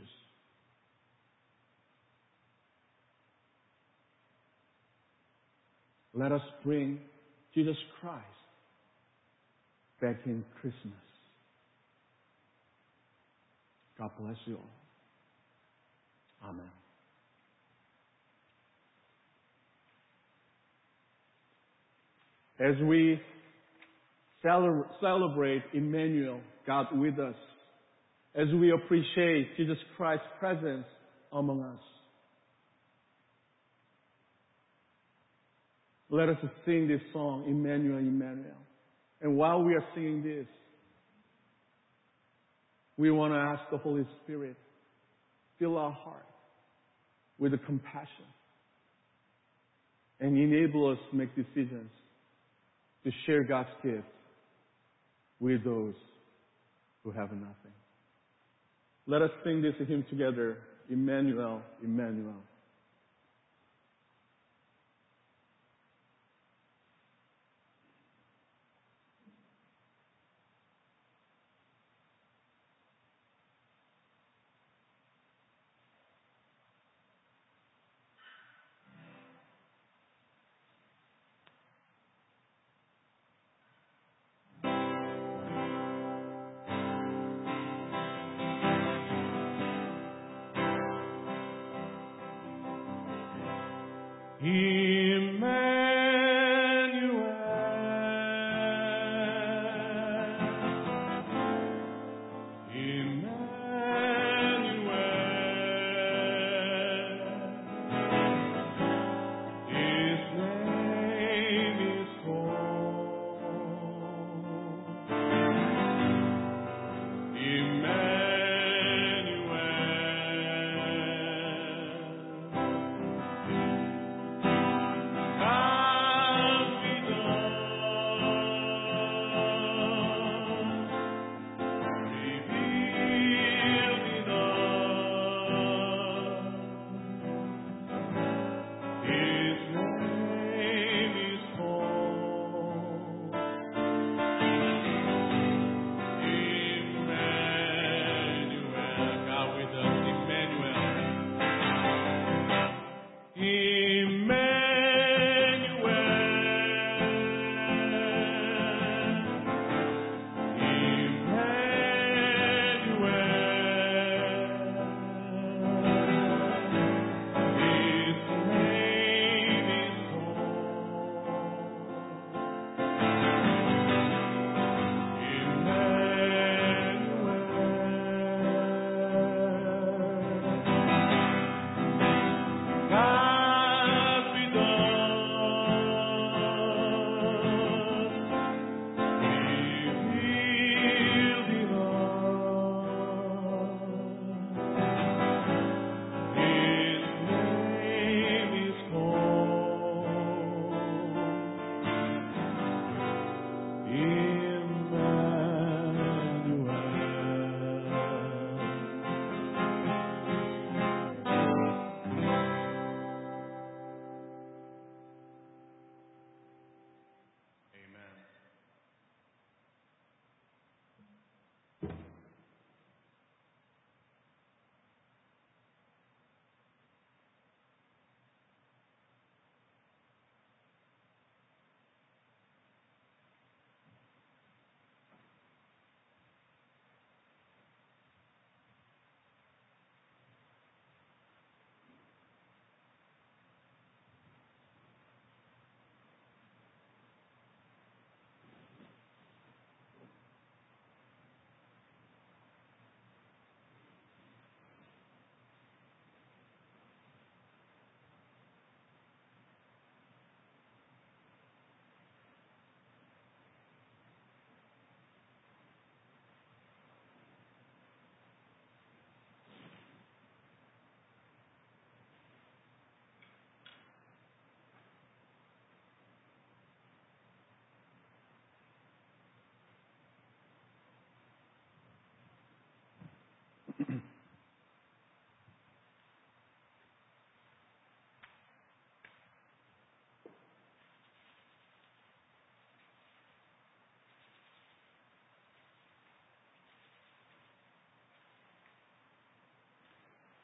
Let us bring Jesus Christ back in Christmas. God bless you all. Amen. As we celebrate Emmanuel, God with us, as we appreciate Jesus Christ's presence among us, let us sing this song, Emmanuel, Emmanuel. And while we are singing this, we want to ask the Holy Spirit, fill our heart with the compassion and enable us to make decisions to share God's gift with those who have nothing. Let us sing this hymn together, Emmanuel, Emmanuel. Emmanuel.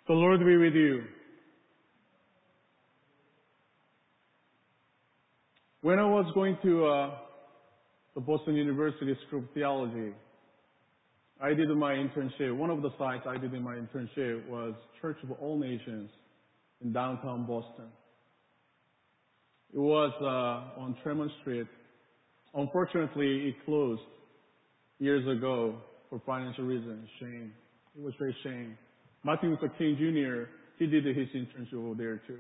The Lord be with you. When I was going to uh, the Boston University School of Theology, I did my internship. One of the sites I did in my internship was Church of All Nations in downtown Boston. It was uh, on Tremont Street. Unfortunately, it closed years ago for financial reasons. Shame. It was very shame. Martin Luther King Junior, he did his internship over there too.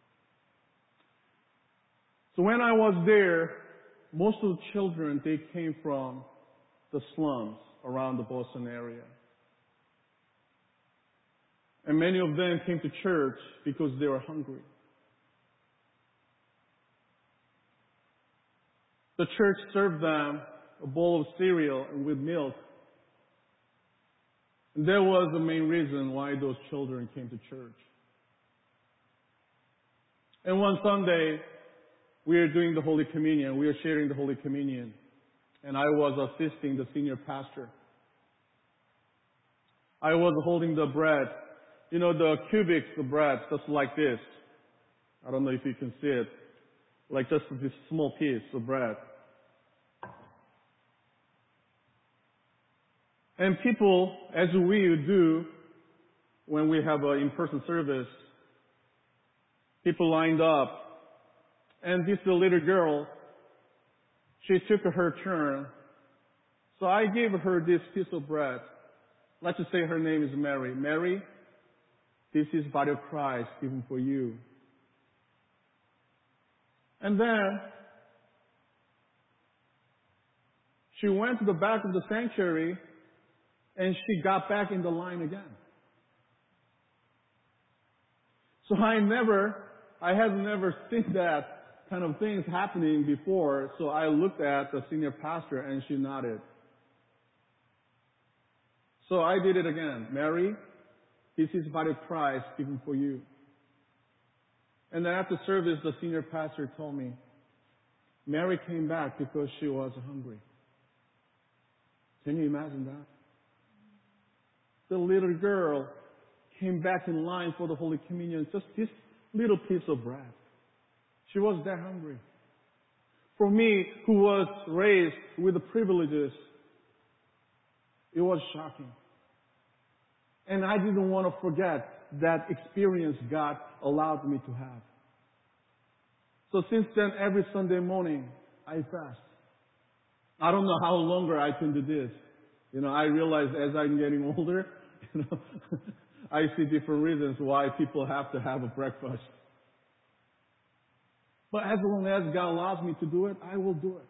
So when I was there, most of the children, they came from the slums around the Boston area. And many of them came to church because they were hungry. The church served them a bowl of cereal and with milk. And that was the main reason why those children came to church. And one Sunday, we were doing the Holy Communion. We were sharing the Holy Communion. And I was assisting the senior pastor. I was holding the bread. You know, the cubics, the bread, just like this. I don't know if you can see it. Like just this small piece of bread. And people, as we do when we have an in-person service, people lined up. And this little girl, she took her turn. So I gave her this piece of bread. Let's just say her name is Mary. Mary, this is body of Christ given for you. And then she went to the back of the sanctuary and she got back in the line again. So I never, I had never seen that kind of things happening before. So I looked at the senior pastor and she nodded. So I did it again. Mary, this is the body of Christ given for you. And then after service, the senior pastor told me, Mary came back because she was hungry. Can you imagine that? The little girl came back in line for the Holy Communion, just this little piece of bread. She was that hungry. For me, who was raised with the privileges, it was shocking. And I didn't want to forget that experience God allowed me to have. So since then, every Sunday morning, I fast. I don't know how longer I can do this. You know, I realize as I'm getting older, you know, I see different reasons why people have to have a breakfast. But as long as God allows me to do it, I will do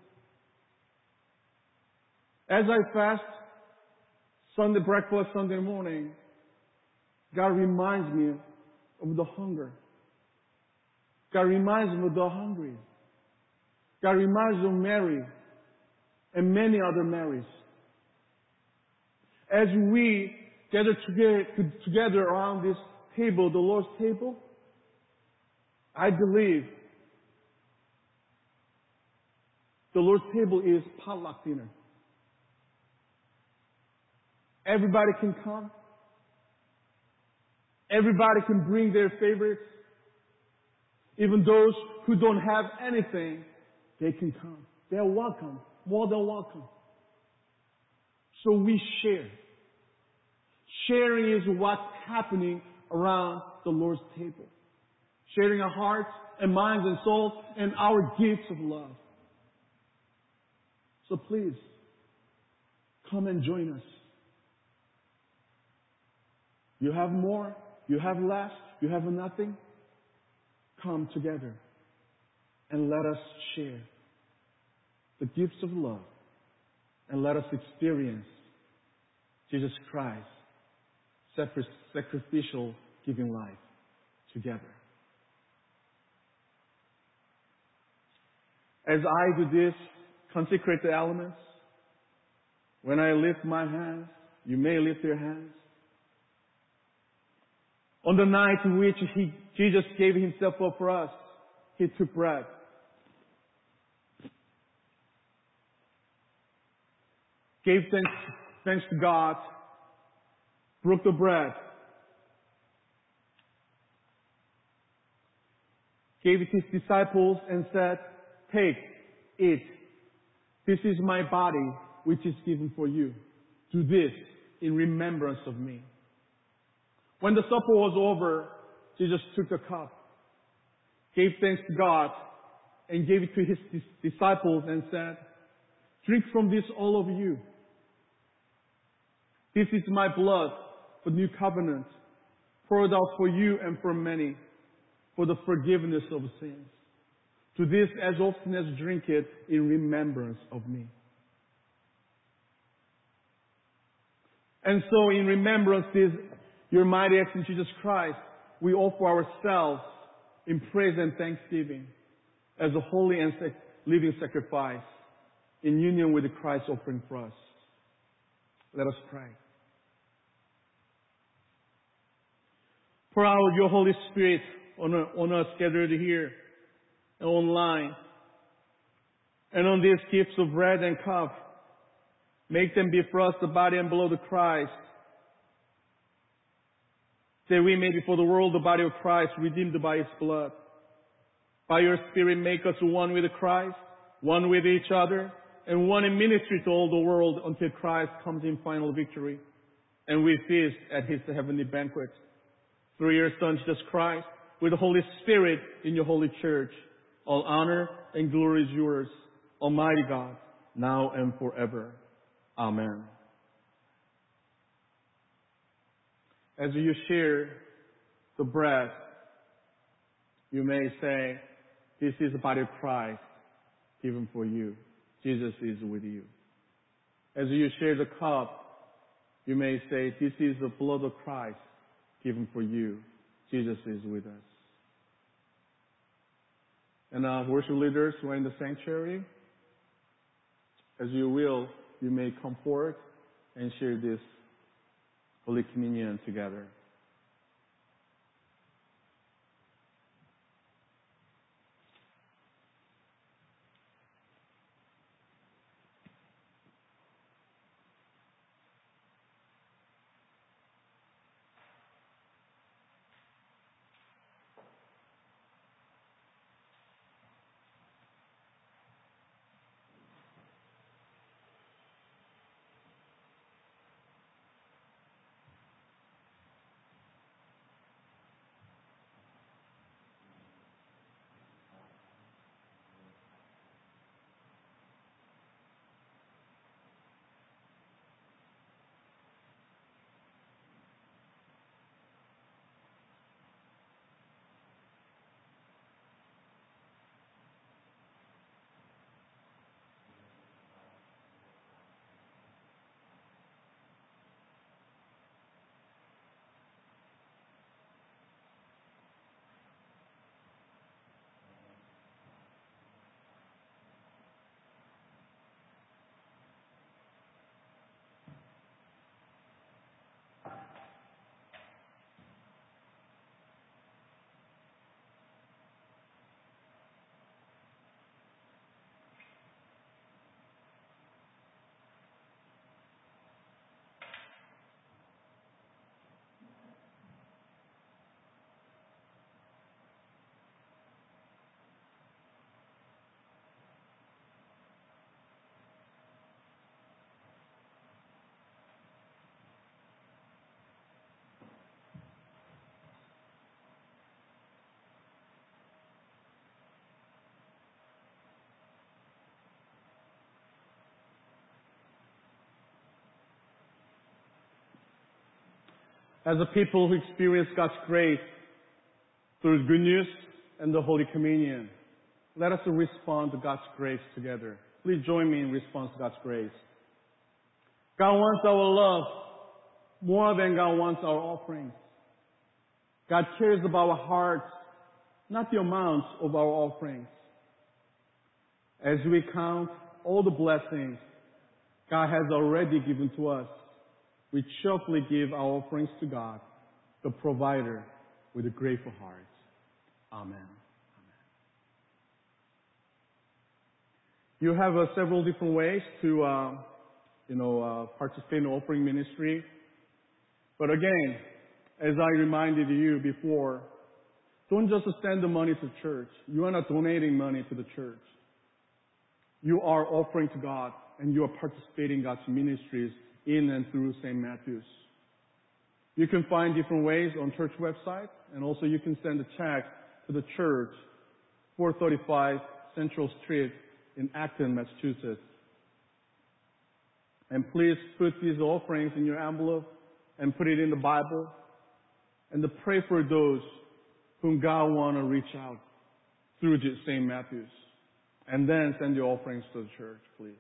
it. As I fast, Sunday breakfast, Sunday morning, God reminds me of the hunger. God reminds me of the hungry. God reminds me of Mary and many other Marys. As we gather together, together around this table, the Lord's table, I believe the Lord's table is potluck dinner. Everybody can come. Everybody can bring their favorites. Even those who don't have anything, they can come. They're welcome. More than welcome. So we share. Sharing is what's happening around the Lord's table. Sharing our hearts and minds and souls and our gifts of love. So please, come and join us. You have more, you have less, you have nothing. Come together and let us share the gifts of love and let us experience Jesus Christ, sacrificial giving life together. As I do this, consecrate the elements. When I lift my hands, you may lift your hands. On the night in which he, Jesus gave himself up for us, he took bread. Gave thanks, thanks to God, broke the bread, gave it to his disciples and said, "Take, eat. This is my body, which is given for you. Do this in remembrance of me." When the supper was over, Jesus took the cup, gave thanks to God, and gave it to his disciples and said, "Drink from this, all of you. This is my blood for new covenant, poured out for you and for many, for the forgiveness of sins. Do this as often as you drink it in remembrance of me." And so in remembrance of this, your mighty acts in Jesus Christ, we offer ourselves in praise and thanksgiving as a holy and living sacrifice in union with Christ's offering for us. Let us pray. Pour out your Holy Spirit on, on us gathered here and online, and on these gifts of bread and cup. Make them be for us the body and blood of Christ, that we may be for the world the body of Christ, redeemed by his blood. By your Spirit, make us one with Christ, one with each other, and one in ministry to all the world until Christ comes in final victory, and we feast at his heavenly banquet. Through your Son, Jesus Christ, with the Holy Spirit in your holy church, all honor and glory is yours, Almighty God, now and forever. Amen. As you share the bread, you may say, "This is the body of Christ given for you. Jesus is with you." As you share the cup, you may say, "This is the blood of Christ given for you. Jesus is with us." And uh, worship leaders who are in the sanctuary, as you will, you may come forward and share this Holy Communion together. As a people who experience God's grace through good news and the Holy Communion, let us respond to God's grace together. Please join me in response to God's grace. God wants our love more than God wants our offerings. God cares about our hearts, not the amount of our offerings. As we count all the blessings God has already given to us, we cheerfully give our offerings to God, the provider, with a grateful heart. Amen. Amen. You have uh, several different ways to, uh, you know, uh, participate in the offering ministry. But again, as I reminded you before, Don't just send the money to church. You are not donating money to the church. You are offering to God, and you are participating in God's ministries in and through Saint Matthew's. You can find different ways on church website, and also you can send a check to the church, four thirty-five Central Street in Acton, Massachusetts. And please put these offerings in your envelope and put it in the Bible, and to pray for those whom God want to reach out through Saint Matthew's. And then send your offerings to the church, please.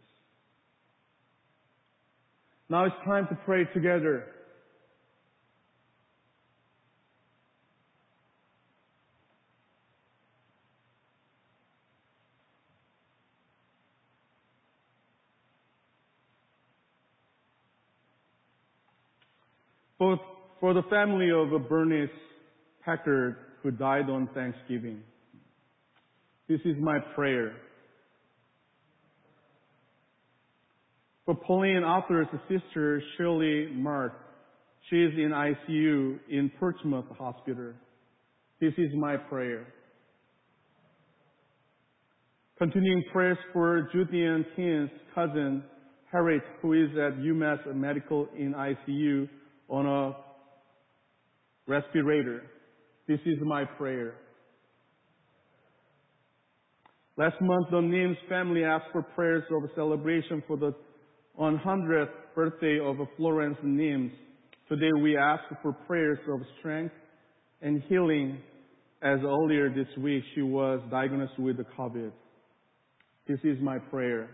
Now it's time to pray together. For, for the family of Bernice Packard, who died on Thanksgiving, this is my prayer. For Pauline Arthur's sister, Shirley Mark, she is in I C U in Portsmouth Hospital. This is my prayer. Continuing prayers for Julian King's cousin, Harriet, who is at UMass Medical in I C U on a respirator. This is my prayer. Last month, the Nims family asked for prayers of celebration for the one hundredth birthday of Florence Nims. Today we ask for prayers of strength and healing, as earlier this week she was diagnosed with the COVID. This is my prayer.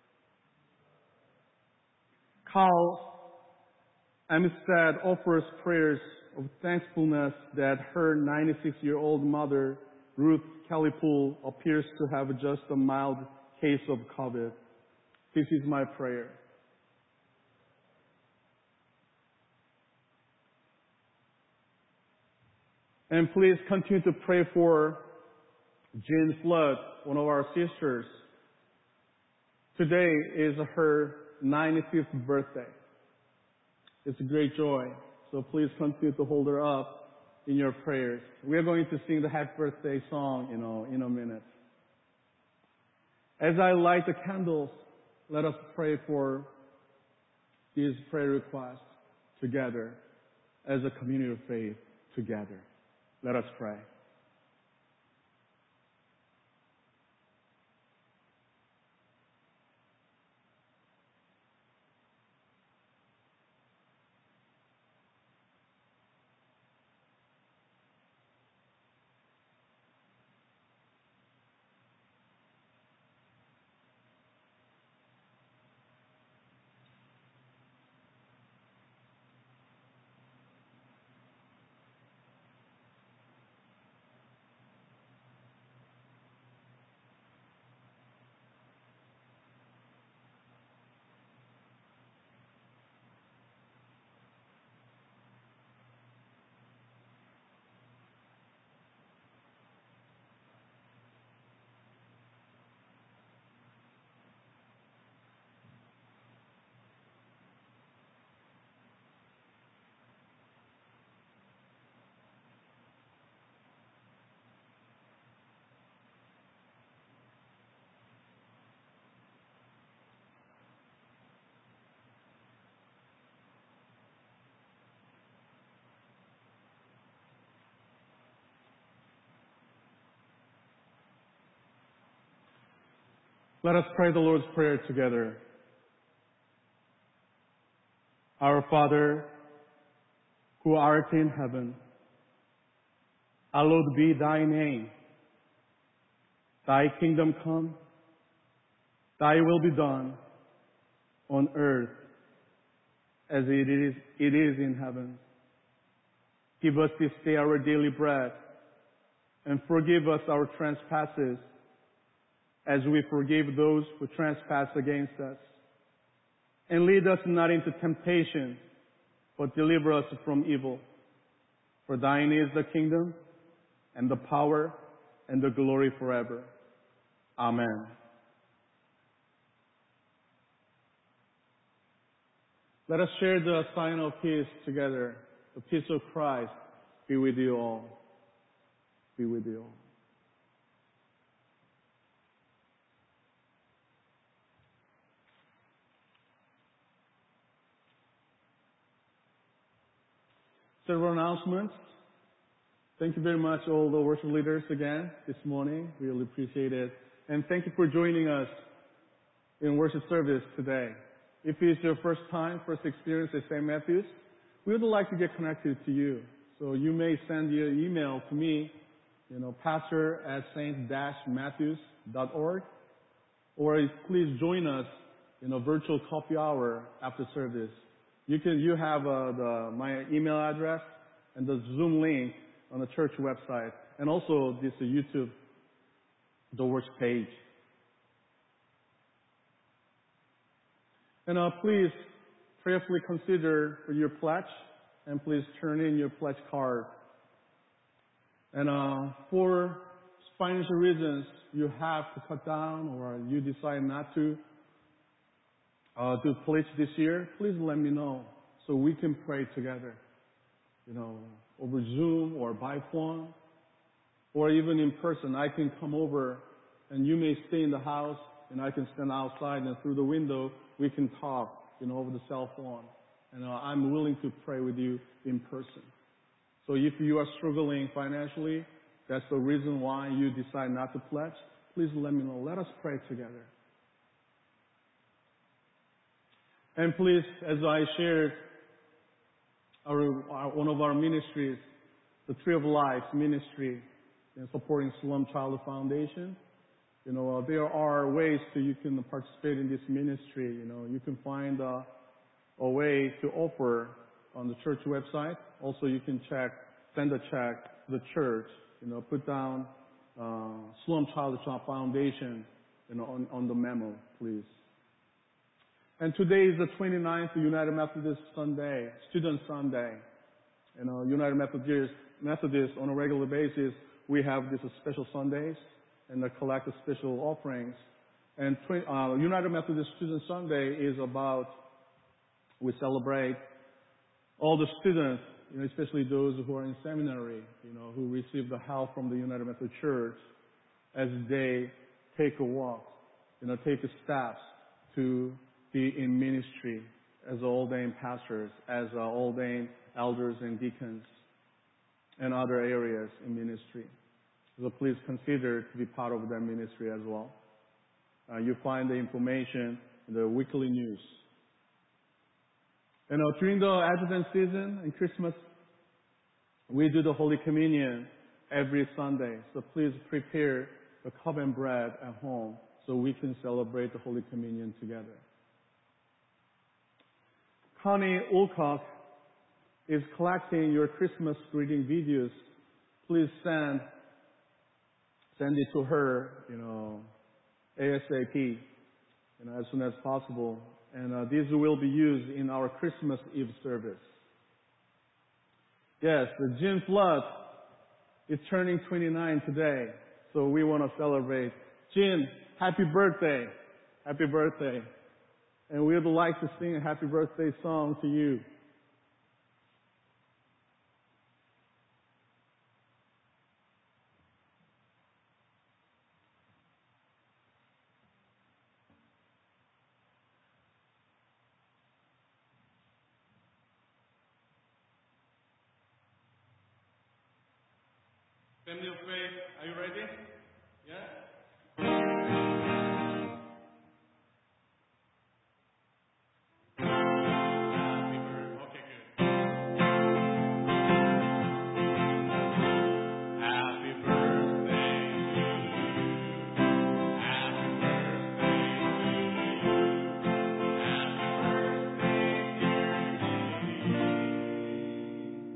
Carl Amistad offers prayers of thankfulness that her ninety-six-year-old mother, Ruth Kellypool, appears to have just a mild case of COVID. This is my prayer. And please continue to pray for Jane Flood, one of our sisters. Today is her ninety-fifth birthday. It's a great joy. So please continue to hold her up in your prayers. We are going to sing the happy birthday song, you know, in a minute. As I light the candles, let us pray for these prayer requests together as a community of faith together. Let us pray. Let us pray the Lord's Prayer together. Our Father, who art in heaven, hallowed be thy name. Thy kingdom come, thy will be done on earth as it is, it is in heaven. Give us this day our daily bread, and forgive us our trespasses, as we forgive those who trespass against us. And lead us not into temptation, but deliver us from evil. For thine is the kingdom, and the power, and the glory forever. Amen. Let us share the sign of peace together. The peace of Christ be with you all. be with you. Several announcements. Thank you very much, all the worship leaders, again this morning. Really appreciate it. And thank you for joining us in worship service today. If it's your first time, first experience at Saint Matthew's, we would like to get connected to you. So you may send your email to me, you know, pastor at saint dash matthews dot org, or please join us in a virtual coffee hour after service. You can, you have uh, the, my email address and the Zoom link on the church website, and also this uh, YouTube, the works page. And uh, please prayerfully consider for your pledge, and please turn in your pledge card. And uh, for financial reasons, you have to cut down, or you decide not to uh, do pledge this year, please let me know so we can pray together. You know, over Zoom or by phone, or even in person. I can come over, and you may stay in the house, and I can stand outside, and through the window we can talk, you know, over the cell phone. And uh, I'm willing to pray with you in person. So if you are struggling financially, that's the reason why you decide not to pledge, please let me know. Let us pray together. And please, as I shared, our, our, one of our ministries, the Tree of Life ministry, in supporting Slum Child Foundation, you know, uh, there are ways to you can participate in this ministry. You know, you can find uh, a way to offer on the church website. Also, you can check, send a check to the church. You know, put down uh, Slum Child Foundation, you know, on, on the memo, please. And today is the twenty-ninth United Methodist Sunday, Student Sunday. You know, United Methodist, Methodist on a regular basis, we have these special Sundays and collect special offerings. And uh, United Methodist Student Sunday is about, we celebrate all the students, you know, especially those who are in seminary, you know, who receive the help from the United Methodist Church as they take a walk, you know, take steps to be in ministry as ordained pastors, as uh, ordained elders and deacons, and other areas in ministry. So please consider to be part of that ministry as well. Uh, you find the information in the weekly news. You know, during the Advent season and Christmas, we do the Holy Communion every Sunday. So please prepare the cup and bread at home so we can celebrate the Holy Communion together. Connie Olcock is collecting your Christmas greeting videos. Please send send it to her, you know, ASAP, you know, as soon as possible. And uh, these will be used in our Christmas Eve service. Yes, the Jim Flood is turning twenty-nine today, so we want to celebrate. Jim, happy birthday! Happy birthday! And we would like to sing a happy birthday song to you. Family of Faith, are you ready? Yeah?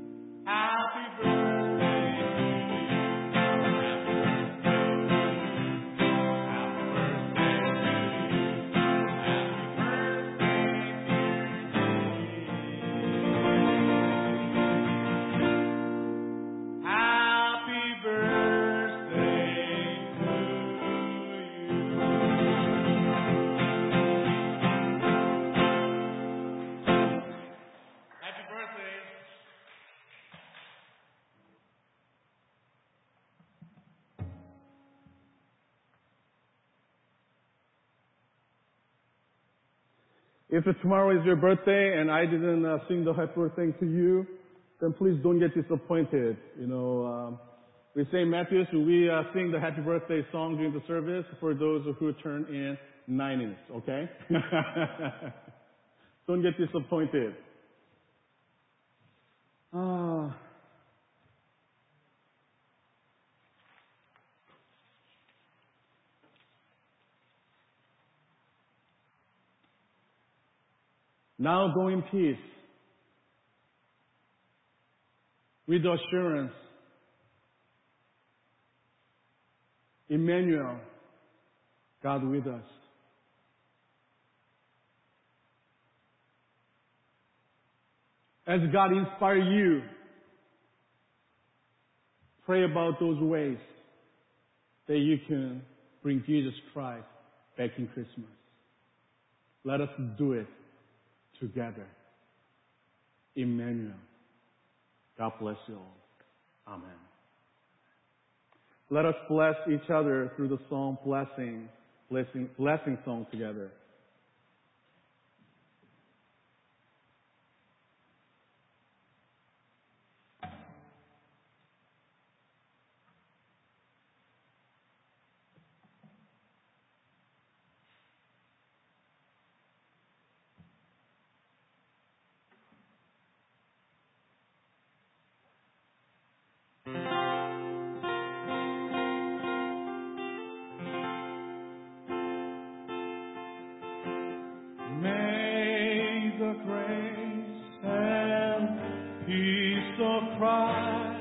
Happy birthday. If tomorrow is your birthday and I didn't uh, sing the happy birthday to you, then please don't get disappointed. You know, um, we Saint Matthew's, we uh, sing the happy birthday song during the service for those who turn in nineties, okay? Don't get disappointed. Ah. Now go in peace, with assurance. Emmanuel, God with us. As God inspire you, pray about those ways that you can bring Jesus Christ back in Christmas. Let us do it together. Emmanuel. God bless you all. Amen. Let us bless each other through the song Blessing, blessing, blessing song together. May the grace and peace of Christ